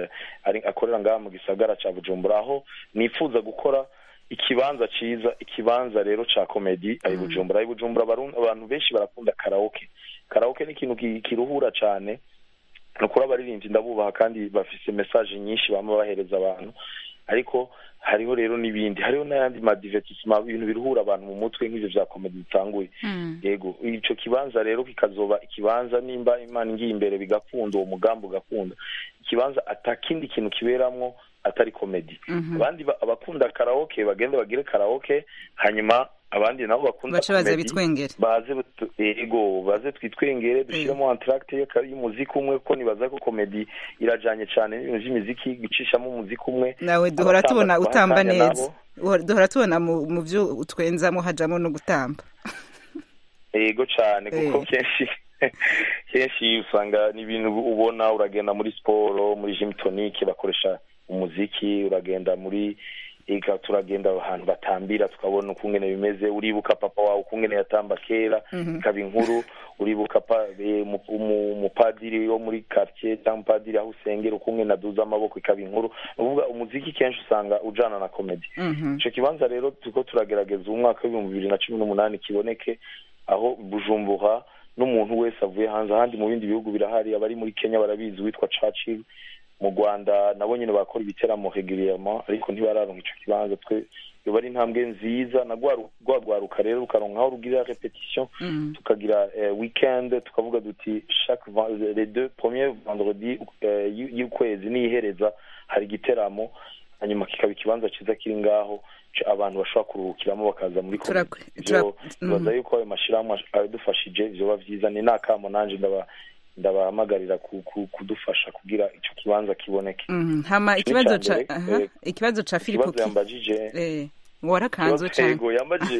akorera ngaha mu gisagara ca Bujumbura aho nifuza gukora ikibanza ciza ikibanza rero ca comedy ayi Bujumbura abantu benshi barakunda karaoke ni ikintu kiruhura cane no kuri abaririmbyi ndabubaha kandi bafise message nyinshi bamwe bahereza abantu ariko hariho rero n'ibindi hariho n'ayandi divertissement ibintu biruhura abantu mu mutwe nk'ivyo vya comedy bitanguye yego ico kibanza rero kikazoba ikibanza nimba Imana ngiye imbere bigakunda uwo mugambo ugakunda ikibanza atakindi kintu kiberamwo atari comedy abandi abakunda karaoke bagende bagire karaoke hanyuma abandi nabo bakunda bace baza bitwengere baze twitwengere dushiremo entracte y'umuziki umwe ko nibaza ko comedy irajanye cyane n'ibintu by'imiziki gicishamo umuziki umwe nawe duhora tubona utamba neza duhora tubona mu byo utwenzamo hajamo no gutamba yego cyane kuko kenshi usanga n'ibintu ubona uragenda muri siporo muri gym tonic bakoresha umuziki uragenda muri turagenda ahantu batambira tukabona ukungene bimeze uribuka papa wawe ukungene yatamba kera ikaba inkuru uribuka umupadiri wo muri quartier cyangwa umupadiri aho usengera ukungene aduza amaboko ikaba inkuru uvuga umuziki kenshi usanga ujana na comedy ico kibanza rero tuko turagerageza umwaka wa 2018 kiboneke aho Bujumbura n'umuntu wese avuye hanze ahandi mu bindi bihugu birahari abari muri Kenya barabizi witwa Churchill mu Rwanda nabo nyine bakora ibiteramo régulièrement ariko ntibararonka ico kibanza twe yo bari intambwe nziza na gwagwaruka rero ukaronka aho rugira repetition tukagira weekend tukavuga duti chaque les deux premiers vendredis y'ukwezi nihereza hari giteramo hanyuma kikaba ikibanza ciza kiri ngaho abantu bashobora kuruhukiramo bakaza muri baza yuko ayo mashirahamwe adufashije vyoba vyiza ni nakamo nanje ndabahamagarira kudufasha kugira ico kibanza kiboneke hama ikibazo ca Philippe yambajije warakanzo cyane yego yambajije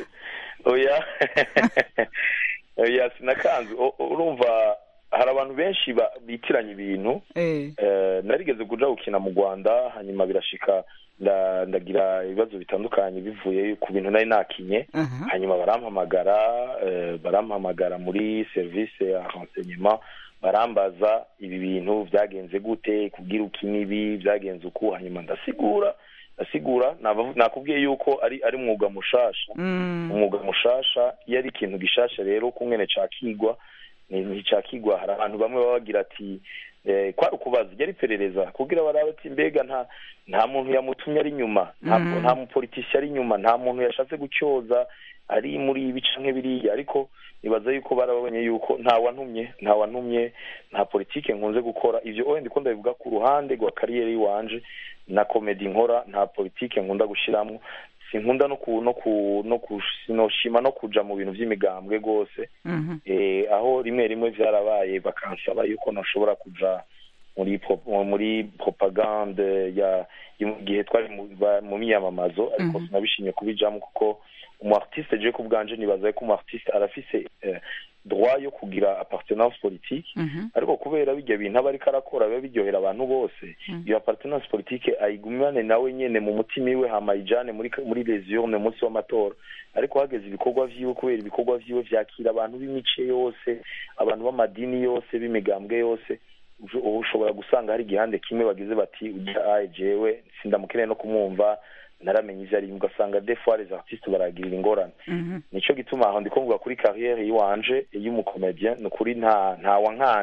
oya sinakanzu urumva hari abantu benshi bitiranya ibintu narigeze kuja gukina mu Rwanda hanyuma birashika ndagira ibibazo bitandukanye bivuye ku bintu nari nakinye hanyuma barampamagara muri service ya renseignement barambaza ibi bintu byagenze gute kugira ukinibi byagenze uko hanyuma ndasigura nakubwiye yuko ari mwuga mushasha umwuga mushasha yari ikintu gishasha rero kumwene cakigwa ni cakigwa hari abantu bamwe babagira ati kwa ukubaza yari perereza kugira baraba ati mbega nta muntu yamutumye ari nyuma nta mupolitisi ari nyuma nta muntu yashatse gucyoza ari muri ibi canke biriya ariko nibaza yuko barabonye yuko nta wantumye nta politike nkunze gukora ivyo oye ndiko ndabivuga ku ruhande rwa kariyeri yiwanje na comedy nkora nta politike nkunda gushiramwo sinkunda no kushima no kuja mu bintu vy'imigambwe gose aho rimwe vyarabaye bakansaba yuko nashobora kuja muri propagande ya gihe twari mu miyamamazo ariko sinabishimye kubijamo kuko artiste je kubganje nibaza ko artiste arafise droit yo kugira appartenance politique ariko kubera bijya bintu abari karakora biba biryohera abantu bose iyo appartenance politique ayigumane nawe nyene mu mutima iwe hamayijane muri les urnes munsi w'amatora ariko hageze ibikorwa vyiwe kubera ibikorwa vyiwe vyakira abantu b'imice yose abantu b'amadini yose b'imigambwe yose ushobora gusanga hari igihande kimwe bagize bati jewe sindamukeneye no kumwumva naramenye ivyo ari ugasanga des fois les artistes baragirira ingorane nico gituma aho ndiko mvuga kuri carrière yiwanje y'umukomedien nukuri nta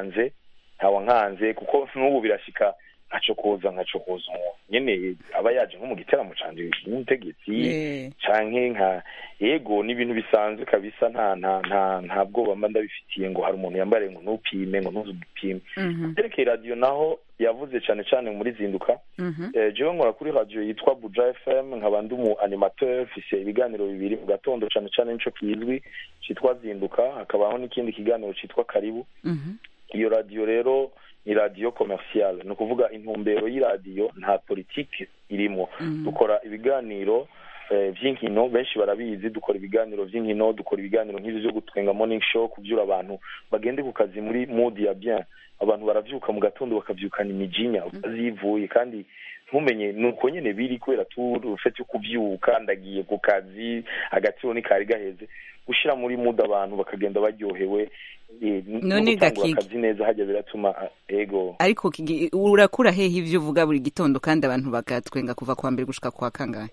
wankanze kuko n'ubu birashika nkacokoza nyene aba yaje nko mu giteramo canje n'umutegetsi canke nka yego n'ibintu bisanzwe kabisa nta bwoba mba ndabifitiye ngo hari umuntu yambare ngo ntupime ngo ntuzupime terekeye radio naho yavuze cyane muri zinduka jewe nkora kuri radio yitwa Buja FM nkaba ndi umu animateur fise ibiganiro bibiri mu gatondo cyane nico kizwi citwa zinduka hakabaho n'ikindi kiganiro citwa karibu iyo radio rero ni radio commercial no kuvuga intumbero y'iradio nta politique irimo dukora ibiganiro vy'inkino benshi barabizi dukora ibiganiro vy'inkino dukora ibiganiro nk'ivyo byo gutwenga morning show kuvyura abantu bagende ku kazi muri mood ya bien abantu baravyuka mu gatondo bakavyukana imijinya utazivuye kandi ntumenye nuko nyene biri kubera turufete yo kuvyuka ndagiye ku kazi agatsiro ni kari gaheze gushira muri mood abantu bakagenda baryohewe none akazi neza hajya biratuma ego ariko urakura hehe ivyo uvuga buri gitondo kandi abantu bagatwenga kuva kwa mbere gushika kwa kangahe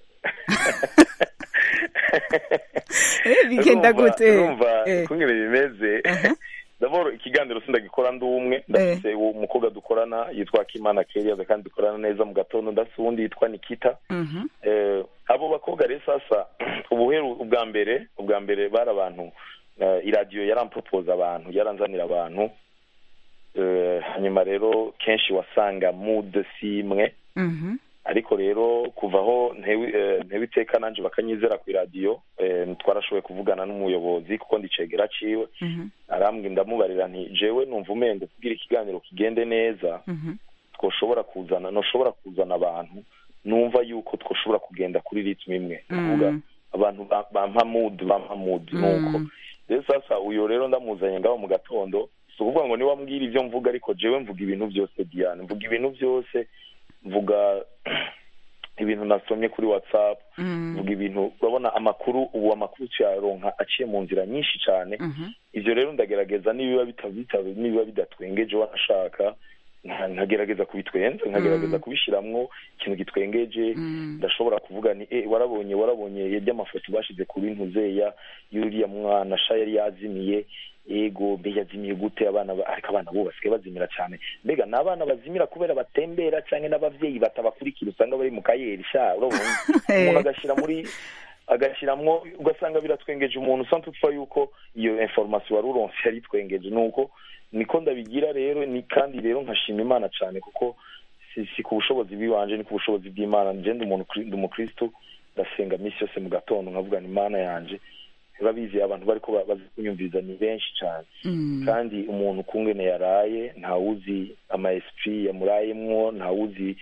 bigenda gute kungene bimeze d'abord ikiganiro sindagikora ndumwe ndafise umukobwa dukorana yitwa Kimana Keria kandi dukorana neza mu gatondo ndasundi yitwa Nikita abo bakobwa rero sasa ubuheru ubwa mbere bari abantu iradio yarampropose abantu yaranzanira abantu hanyuma rero kenshi wasanga mood simwe ariko rero kuvaho ntewe iteka nanje bakanyizera ku radio twarashoboye kuvugana n'umuyobozi kuko ndicegera ciwe arambwe ndamubarira nti jewe numva umengo kugira ikiganiro kigende neza twoshobora kuzana abantu numva yuko twoshobora kugenda kuri ritme imwe kuvuga abantu bampa mood nuko rero sasa uyo rero ndamuzanye ngaho mu gatondo so kuvuga ngo ni wambwira ivyo mvuga ariko jewe mvuga ibintu byose Diane mvuga ibintu byose mvuga ibintu nasomye kuri WhatsApp mvuga ibintu urabona amakuru cyaronka aciye mu nzira nyinshi cyane ivyo rero ndagerageza nibiba nibiba bidatwengeje wanashaka nkagerageza kubitwenza nkagerageza kubishiramwo ikintu gitwengeje ndashobora kuvuga ni warabonye yajya amafoto bashize ku bintu zeya yuriya mwana sha yari yazimiye ego mbe yazimiye gute ariko abana bo basigaye bazimira cyane mbega n'abana bazimira kubera batembera cyangwa n'abavyeyi batabakurikira usanga bari mu kayeri sha urabona umuntu agashiramwo ugasanga biratwengeje umuntu sans toutefois yuko iyo information wari uronse yari twengeje nuko niko ndabigira rero ni kandi rero nkashima Imana cyane kuko si ku bushobozi bw'iwanje ni ku bushobozi bw'Imana ngende umuntu umukristo ndasenga misi yose mu gatondo nkavuga ni Imana yanje babizi abantu bariko bazi kunyumviza ni benshi cyane kandi umuntu kungene yaraye ntawuzi ama esprit yamurayemwo ntawuzi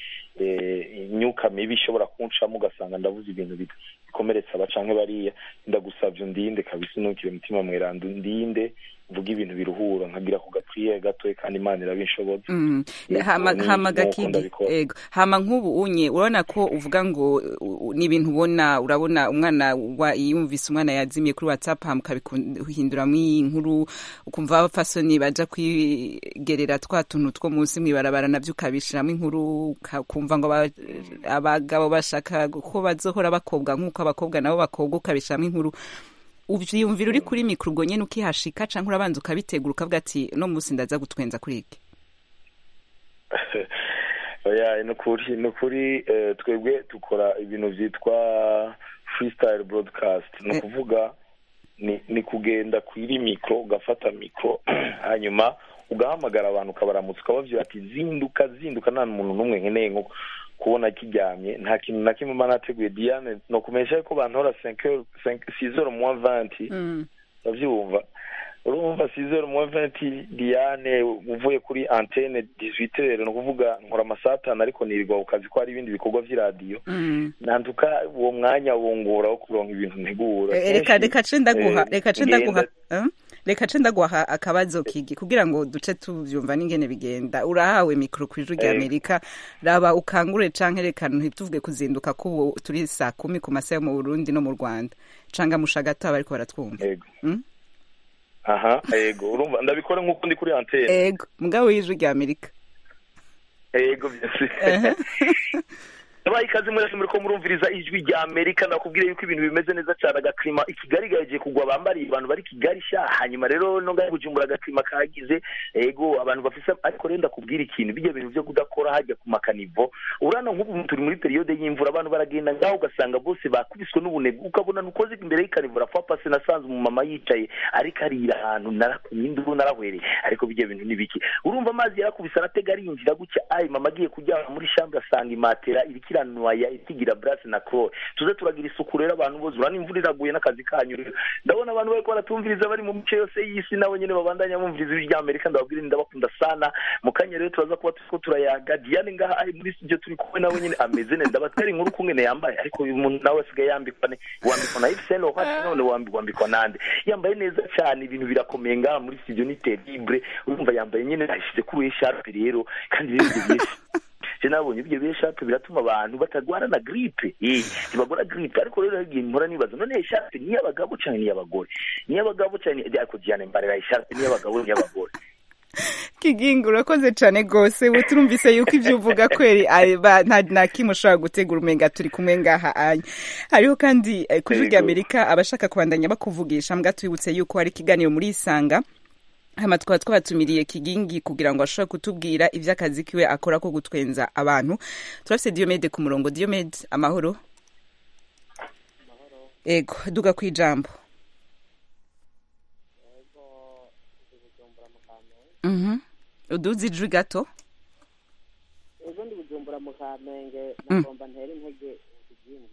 imyuka mibi ishobora kuncamo ugasanga ndavuze ibintu bikomeretsa abacanke bariya ndagusavye undinde kabisa nukire mutima mweranda undinde mvuga ibintu biruhura nkagira ku gapriye gatoye kandi Imana irabinshoboza hama gakidi ego hama nk'ubu unye urabona ko uvuga ngo ni ibintu urabona umwana yumvise umwana yazimiye kuri WhatsApp hamukabihinduramo inkuru ukumva abafasoni baja kwigerera twa tuntu two munsi mwibarabara navyo ukabishiramo inkuru kumva ngo abagabo bashaka ko bazohora bakobwa nk'uko abakobwa nabo bakobwa ukabishiramo inkuru uvyiyumvira uri kuri mikro ubwo nyene ukihashika canke urabanza ukabitegura ukavuga ati no musi ndaza gutwenza kuri iki oya nukuri twebwe tukora ibintu vyitwa freestyle broadcast no kuvuga ni kugenda kwiri mikro ugafata mikro hanyuma ugahamagara abantu ukabaramutsa ukabavyo ati zinduka nta muntu numwe nkeneye nko kubona kiryamye nta kintu na kimwe manateguye Diane no kumesha ko bantora 6h-20 bavyumva urumva 6h-20 Diane uvuye kuri antenne 18h no kuvuga nkora amasatana ariko nirirwa ukazi ko ari ibindi bikorwa vy'iradio nanduka uwo mwanya wongora wo kuronka ibintu ntegura reka cendaguha akabazo kigi kugira ngo duce tuvyumva n'ingene bigenda urahawe mikro kw'ijwi ry'Amerika raba ukangure canke rekana ntituvuge kuzinduka kubo turi 10:00 ku masaha mu Burundi no mu Rwanda canga mushagata bariko baratwumva aha ego urumva ndabikora nk'uko ndi kuri antenne ego mugabo y'ijwi ry'Amerika ego byose abaye ikaze muri ko murumviriza ijwi rya Amerika nakubwire yuko ibintu bimeze neza cyane agaklima ikigali gaje kugwa bambari abantu bari Kigali sha hanyuma rero no ngaye Bujumbura agaklima kagize ego abantu bafise ariko renda kubwira ikintu bijye bintu byo kudakora hajya ku makanivo urana nk'ubu turi muri periode y'imvura abantu baragenda ngaho ugasanga bose bakubiswe n'ubunebwe ukabona nukoze imbere y'ikanivo rafa pase nasanze mu mama yicaye ariko arira ahantu narakunyindu narahwereye ariko bijye bintu nibiki urumva amazi yarakubisa aratega arinjira gucya mama agiye kujya muri chambre asanga imatera ikiranwaya itigira brass na croix tuze turagira isuku rero abantu boze urana imvura iraguye n'akazi kanyu rero ndabona abantu bari baratumviriza bari mu mice yose y'isi nabo nyene babandanya bumviriza ibya Amerika ndababwira ndabakunda sana mu kanya rero turaza kuba tuko turayaga Diane ngaha ari muri studio turi kumwe nawe nyene ameze neza ndabatari inkuru kungene yambaye ariko uyu muntu nawe asigaye yambikwa na Yves Lo hati none wambikwa nande yambaye neza cyane ibintu birakomeye ngaha muri studio ni terrible urumva yambaye nyene ashize kuri echarpe rero kandi rero nabonye ibyo beshape biratuma abantu batagwara na grippe ntibagora grippe ariko rero igihe mpora nibaza none eshape ni y'abagabo cyane ni y'abagore ni y'abagabo cyane ariko Diane mbarira eshape ni y'abagabo ni y'abagore Kigingo urakoze cyane gose we turumvise yuko ivyo uvuga kweri nta kimwe ushobora gutegura umenga turi kumwe ngaha anya hariho kandi kuri rya Amerika abashaka kubandanya bakuvugisha mbwa twibutse yuko hari kiganiro muri Isanga hama twaba twabatumiriye Kigingi kugira ngo ashobore kutubwira ivy'akazi kiwe akora ko gutwenza abantu turafise Diomede ku murongo Diomede amahoro ego duga kwijambo uduzi ijwi gato ego ndi Bujumbura mu Kamenge nagomba ntere intege ikigingi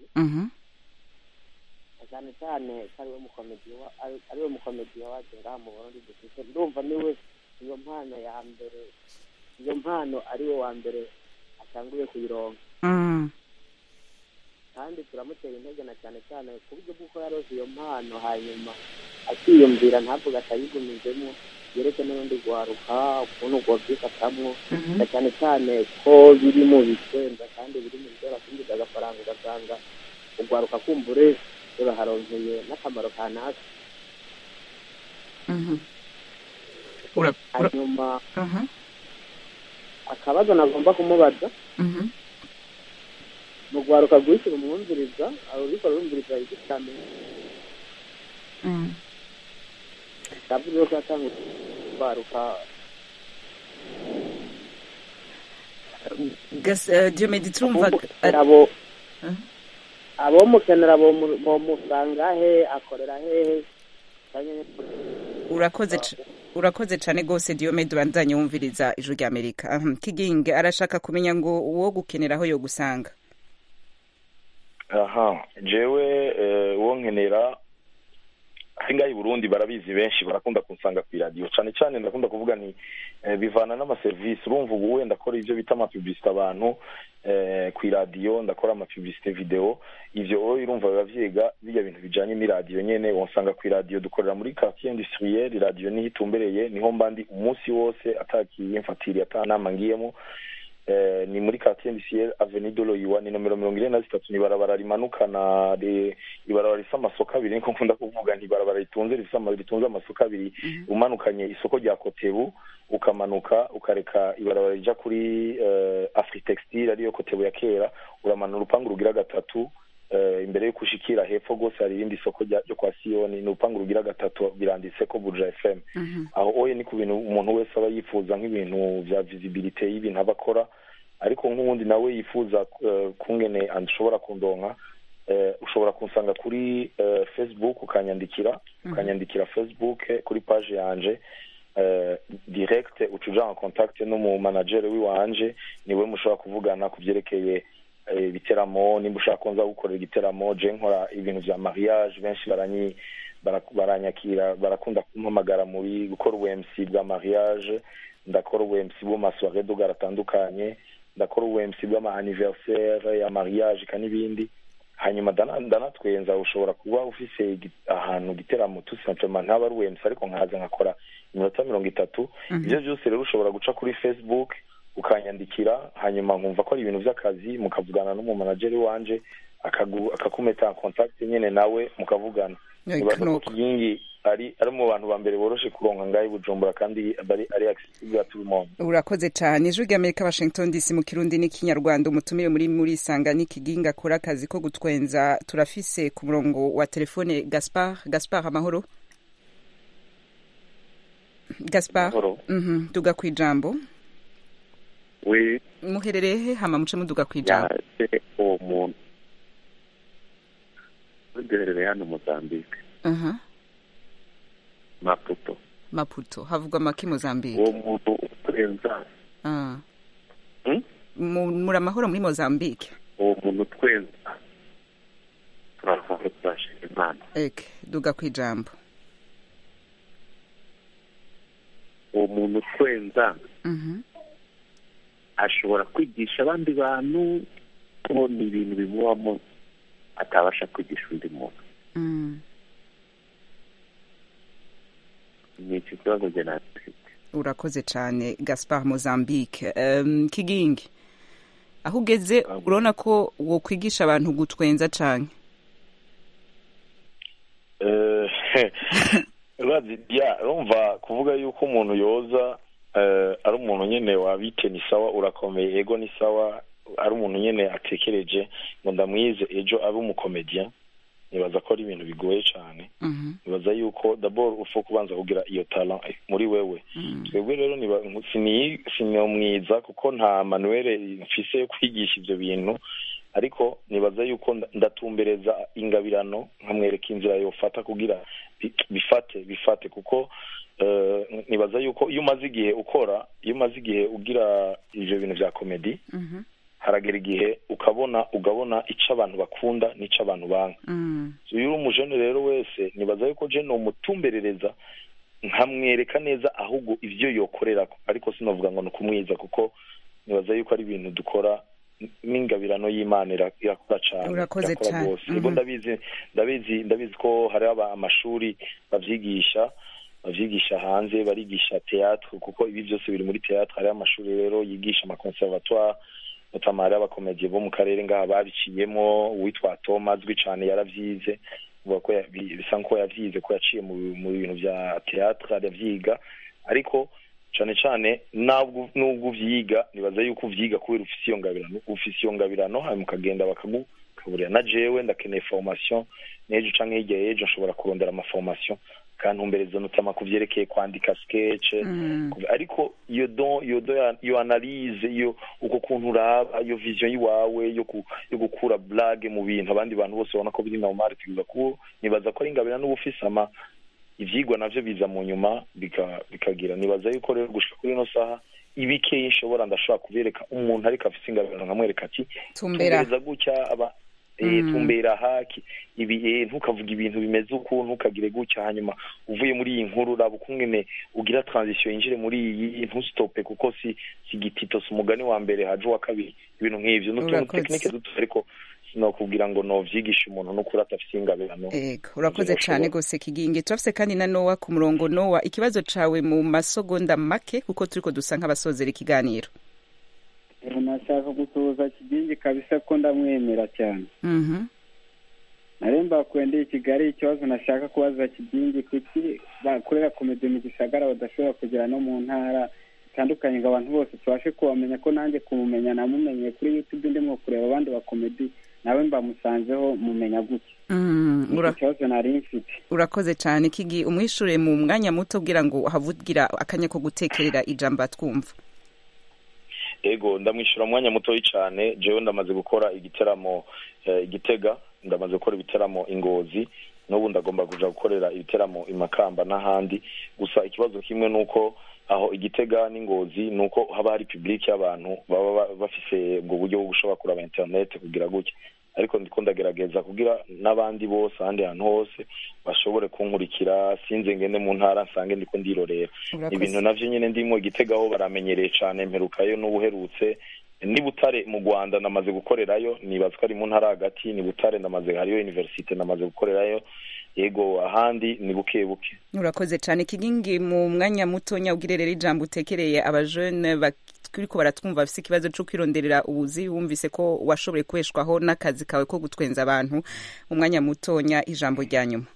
cyane cyane ko ariwe mukomedi waje ngaha mu Burundi dufite ndumva niwe iyo mpano ya mbere iyo mpano ariwe wa mbere atanguye kuyironka kandi turamutera intege na cyane cyane ku buryo bw'uko yarose iyo mpano hanyuma akiyumvira ntabwo atayigumizemo yereke n'urundi rwaruka ukuntu rwabyifatamwo na cyane cyane ko biri mu bitwenda kandi biri mu bidora kwinjiza agafaranga ugasanga urwaruka kumbure ruraharonkeye n'akamaro kanaka hanyuma akabazo nagomba kumubaza mu rwaruka rwishyura umwumviriza aruriko rurumviriza igitame ndavuze ko yatanga urwaruka Diomede turumva abo mukenera bo musanga he akorera hehe urakoze cyane rwose Diomede ubandanye wumviriza ijwi rya Amerika. Kigingi arashaka kumenya ngo uwo gukenera aho yo gusanga. Jewe uwo nkenera ahingaye Burundi barabizi benshi barakunda kunsanga ku radio cyane cyane ndakunda kuvuga ni bivana n'amaservice urumva ubu wenda akora ivyo bita amapublicité abantu ku radio ndakora amapublicité video ivyo urumva bavyiga bijya bintu bijanye ni radio nyene wonsanga ku radio dukorera muri quartier industriel radio ni hitumbereye niho mbandi umunsi wose atakiye mfatiri atanama ngiyemo ni muri quartier industriel avenue de l'Oiwa ni nomero 43 ni barabara rimanukana ibarabara risa amasoko abiri nko nkunda kuvuga nti barabara ritunze amasoko abiri umanukanye isoko rya Kotebu ukamanuka ukareka ibarabara rija kuri Afritextile ariyo Kotebu ya kera uramanura urupangu rugira gatatu imbere yo kushikira hepfo gose hari irindi soko ryo kwa Sioni ni urupangu rugira gatatu biranditse ko Buja FM aho oye ni ku bintu umuntu wese aba yifuza nk'ibintu vya visibility y'ibintu abakora ariko nk'ubundi nawe yifuza kungene andishobora kundonka ushobora kunsanga kuri Facebook ukanyandikira Facebook kuri page yanje direct ucuja en contact no mu manager wiwanje niwe mushobora kuvugana kuvyerekeye ibiteramo nimba ushaka konza gukorera igiteramo je nkora ibintu vya mariage benshi baranyakira barakunda kumpamagara muri gukora UMC bwa mariage ndakora UMC bwo masoirée dogara atandukanye ndakora UMC bwa anniversaire ya mariage kanibindi hanyuma ndanatwenza ushobora kuba ufise ahantu giteramo tout simplement ntaba ari UMC ariko nkaza nkakora iminota 30 ivyo byose rero ushobora guca kuri Facebook ukanyandikira hanyuma nkumva ko ari ibintu by'akazi mukavugana no mu manager wanje akakumeta contact nyene nawe mukavugana Kigingi ari mu bantu ba mbere boroshe kuronka ngayi Bujumbura kandi ari accessible to monde. Urakoze cyane ijwi rya Amerika Washington DC mu Kirundi n'ikinyarwanda umutumire muri sanga n'ikiginga akora akazi ko gutwenza turafise ku murongo wa telefone Gaspard amahoro Gaspard tuga kwijambo we muhererehe hama muce muduga kwijambo umuntu nderere hano Mozambique Maputo havugwa maki Mozambique uwo muntu utwenza muri amahoro muri Mozambique uwo muntu utwenza turafasha turashira Imana duga kwijambo uwo muntu utwenza ashobora kwigisha abandi bantu ko ni ibintu bimubamo atabasha kwigisha undi muntu ni ikibazo njye nafite. Urakoze cyane Gaspard Mozambique. Kigingi aho ugeze urabona ko wo kwigisha abantu gutwenza cyane urumva kuvuga yuko umuntu yoza ari umuntu nyene wabite ni sawa urakomeye ego ni sawa ari umuntu nyene atekereje ngo ndamwize ejo abe umukomedian nibaza ko ari ibintu bigoye cyane nibaza yuko d'abord ufo kubanza kugira iyo talent muri wewe twebwe rero niba sinomwiza kuko nta manuel mfise yo kwigisha ivyo bintu ariko nibaza yuko ndatumbereza ingabirano nkamwereka inzira yofata kugira bifate kuko nibaza yuko iyo umaze igihe ugira ivyo bintu vya comedy haragera igihe ugabona ico abantu bakunda n'ico abantu banka. So iyo uri umujene rero wese nibaza yuko je nomutumberereza nkamwereka neza ahubwo ivyo yokorerako, ariko sinovuga ngo nukumwiza kuko nibaza yuko ari ibintu dukora n'ingabirano y'Imana irakora cyane. Urakoze cyane. Ubwo ndabizi ko hari amashuri bavyigisha hanze, barigisha théâtre kuko ibi byose biri muri théâtre. Hari amashuri rero yigisha ama conservatoire notamment abakomediye bo mu karere ngaha babiciyemo, witwa Thomas azwi cyane yaravyize, uvuga ko bisa nko yavyize ko yaciye mu bintu bya théâtre aravyiga, ariko cyane nubwo uvyiga nibaza yuko uvyiga kubera ufise iyo ngabirano hanyuma ukagenda bakagukaburira. Na jewe ndakeneye formation n'ejo canke hirya y'ejo nshobora kurondera ama formation kantumbereza notama kuvyerekeye kwandika sketch, ariko iyo analyse iyo uko kuntu uraba iyo vision yiwawe yo gukura blague mu bintu abandi bantu bose babona ko biri normal, tugiza ko nibaza ko ari ingabirano n'ubufise ivyigwa navyo biza mu nyuma bikagira. Nibaza yuko rero gushika kuri ino saha ibikeye ndashobora kubereka umuntu ariko afise ingabirano nkamwereka ati tumbereza gutya tumbera haki ibi ntukavuga ibintu bimeze uko ntukagire gutya, hanyuma uvuye muri iyi nkuru raba ukungene ugira transition yinjire muri iyi ntustope kuko si gitito umugani wa mbere haje wa kabiri, ibintu nk'ivyo n'utuntu technique duto, ariko no kugira ngo novyigisha umuntu no kurata afise ingabirano. Urakoze cyane gose Kigingi. Turafise kandi na Noah ku murongo. Noah, ikibazo cawe mu masogonda make kuko turiko dusa nk'abasozera ikiganiro. Nashaka gusuhuza Kigingi kabisa ko ndamwemera cyane. Naremba kwendeye Kigali, ikibazo nashaka kubaza Kigingi kuki bakorera komedi mu gisagara badashobora kugera no mu ntara bitandukanye ngo abantu bose tubashe kubamenya, ko nanjye kumumenya namumenye kuri YouTube ndimo kureba abandi ba komedi nawe mbamusanzeho mumenya gutya. Ikibazo nari mfite. Urakoze cyane Kigi, umwishure mu mwanya muto kugira ngo havugira akanya ko gutekerera ijambo atwumva. Ego ndamwishura mwanya muto cyane. Jewe ndamaze gukora igiteramo Igitega, ndamaze gukora ibiteramo Ingozi, n'ubu ndagomba kuja gukorera ibiteramo Imakamba n'ahandi. Gusa ikibazo kimwe nuko aho Igitega n'Ingozi nuko haba hari public y'abantu baba bafise ubwo buryo bwo gushobora kuraba internet kugira gutya, ariko ndiko ndagerageza kugira n'abandi bose ahandi hantu hose bashobore kunkurikira, sinze ngende mu ntara nsange ndiko ndirorera ibintu navyo nyene ndimo. Igitega aho baramenyereye cane, mperukayo n'ubuherutse ni Butare mu Rwanda namaze gukorerayo, nibaza ko ari mu ntara hagati, ni Butare ndamaze, hariyo university namaze gukorerayo, yego ahandi ni buke. Urakoze cyane Kigingi, mu mwanya muto nyawugirerera ijambo utekereye abajene bariko baratwumva bafise ikibazo cyo kwironderera ubuzi, wumvise ko washoboye kweshwaho n'akazi kawe ko gutwenza abantu. Mu mwanya mutonya ijambo rya nyuma.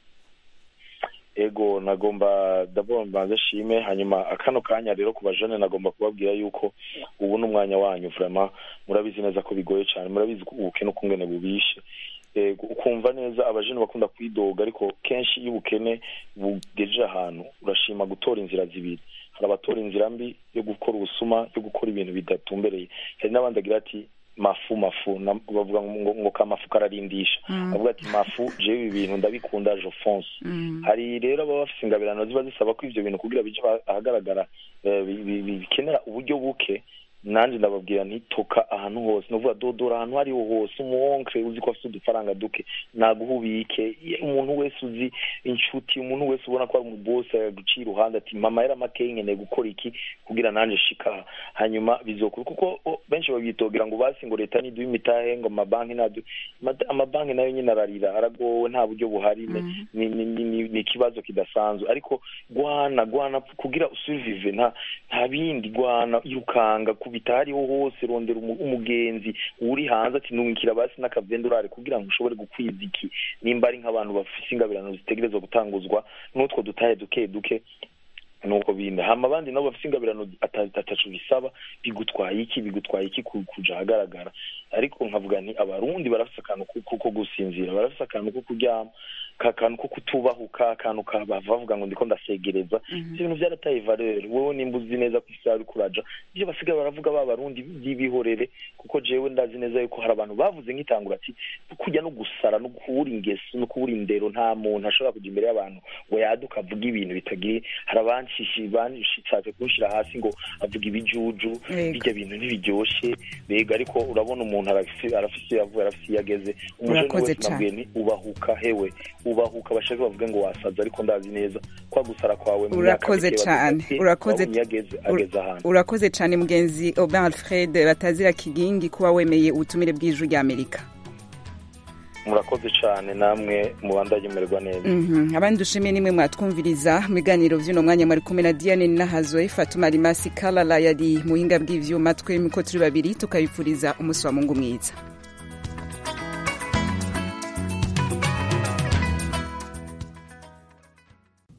Ego nagomba d'abord mbanze shime, hanyuma akano kanya rero ku bajene nagomba kubabwira yuko ubu n'umwanya wanyu vraiment murabizi neza ko bigoye cyane, murabizi ko ubukene ukungene bubishe, ukumva neza abajene bakunda kwidoga, ariko kenshi iyo ubukene bugejeje ahantu urashima gutora inzira zibiri. Hari abatora inzira mbi yo gukora ubusuma, yo gukora ibintu bidatumbereye, hari n'abandi agira ati mafu bavuga ngo kamafu kararindisha, avuga ati mafu jewe ibintu ndabikunda je fonce. Hari rero aba bafise ingabirano ziba zisaba ko ivyo bintu kugira bije ahagaragara bikenera uburyo buke. Nanje ndababwira ntitoka ahantu hose, novuga dodora ahantu hari hose, umuonkre uzi ko afite udufaranga duke naguhubike, umuntu wese uzi inshuti, umuntu wese ubona ko ari umubose gucira uruhande ati mama yera make nkeneye gukora iki kugira nanje shika, hanyuma bizokuru kuko benshi babitogera ngo basi ngo leta niduye imitahe ngo amabanki nadu, amabanki nayo nyine ararira, aragowe nta buryo buhari, ni kibazo kidasanzwe. Ariko gwana kugira usurvive nta bindi, gwana irukanga bitariho hose, rondera umugenzi uri hanze ati nungikira basi n'akavendurare kugira ngo ushobore gukwiza iki, nimba ari nk'abantu bafise ingabirano zitegerezwa gutanguzwa n'utwo dutahe duke nuko binde. Hama abandi nabo bafise ingabirano atacu bisaba, bigutwaye iki kuja ahagaragara. Ariko nkavuga nti abarundi barafise akantu ko gusinzira, barafise akantu ko kuryama, akantu ko kutubahuka, akantu bavuga ngo ndiko ndasegereza, ibintu byarataye valeur. Wowe nimba uzi neza ko isari kuraja ibyo basigaye baravuga b'abarundi by'ibihorere, kuko jewe ndazi neza yuko hari abantu bavuze nk'itangura ati kujya no gusara no kubura ingeso no kubura indero, nta muntu ashobora kuja imbere y'abantu ngo yaduka avuga ibintu bitagiye. Hari abandi banshatse kumushyira hasi ngo avuga ibijuju bijya bintu ntibiryoshe mbega ariko urabona umuntu arafise yavuye arafise yageze umuco wese nabwiye ni ubahuka hewe ubahuka bashaka bavuge ngo wasaza ariko ndazi neza kwa gusara kwawe mu urakoze cyane urakoze cyane mugenzi Aubin Alfred Batazira Kigingi kuba wemeye ubutumire bw'Ijwi ry'Amerika. Murakoze cyane namwe mubandanye merwa neza. Abandi dushimiye nimwe mwatwumviriza mu biganiro by'uno mwanya mwari kumwe na Diane Nahazo Fatuma Rimasi Kalala yari muhinga bw'ivyuma twe miko turi babiri tukayipfuriza umunsi wa Mungu mwiza.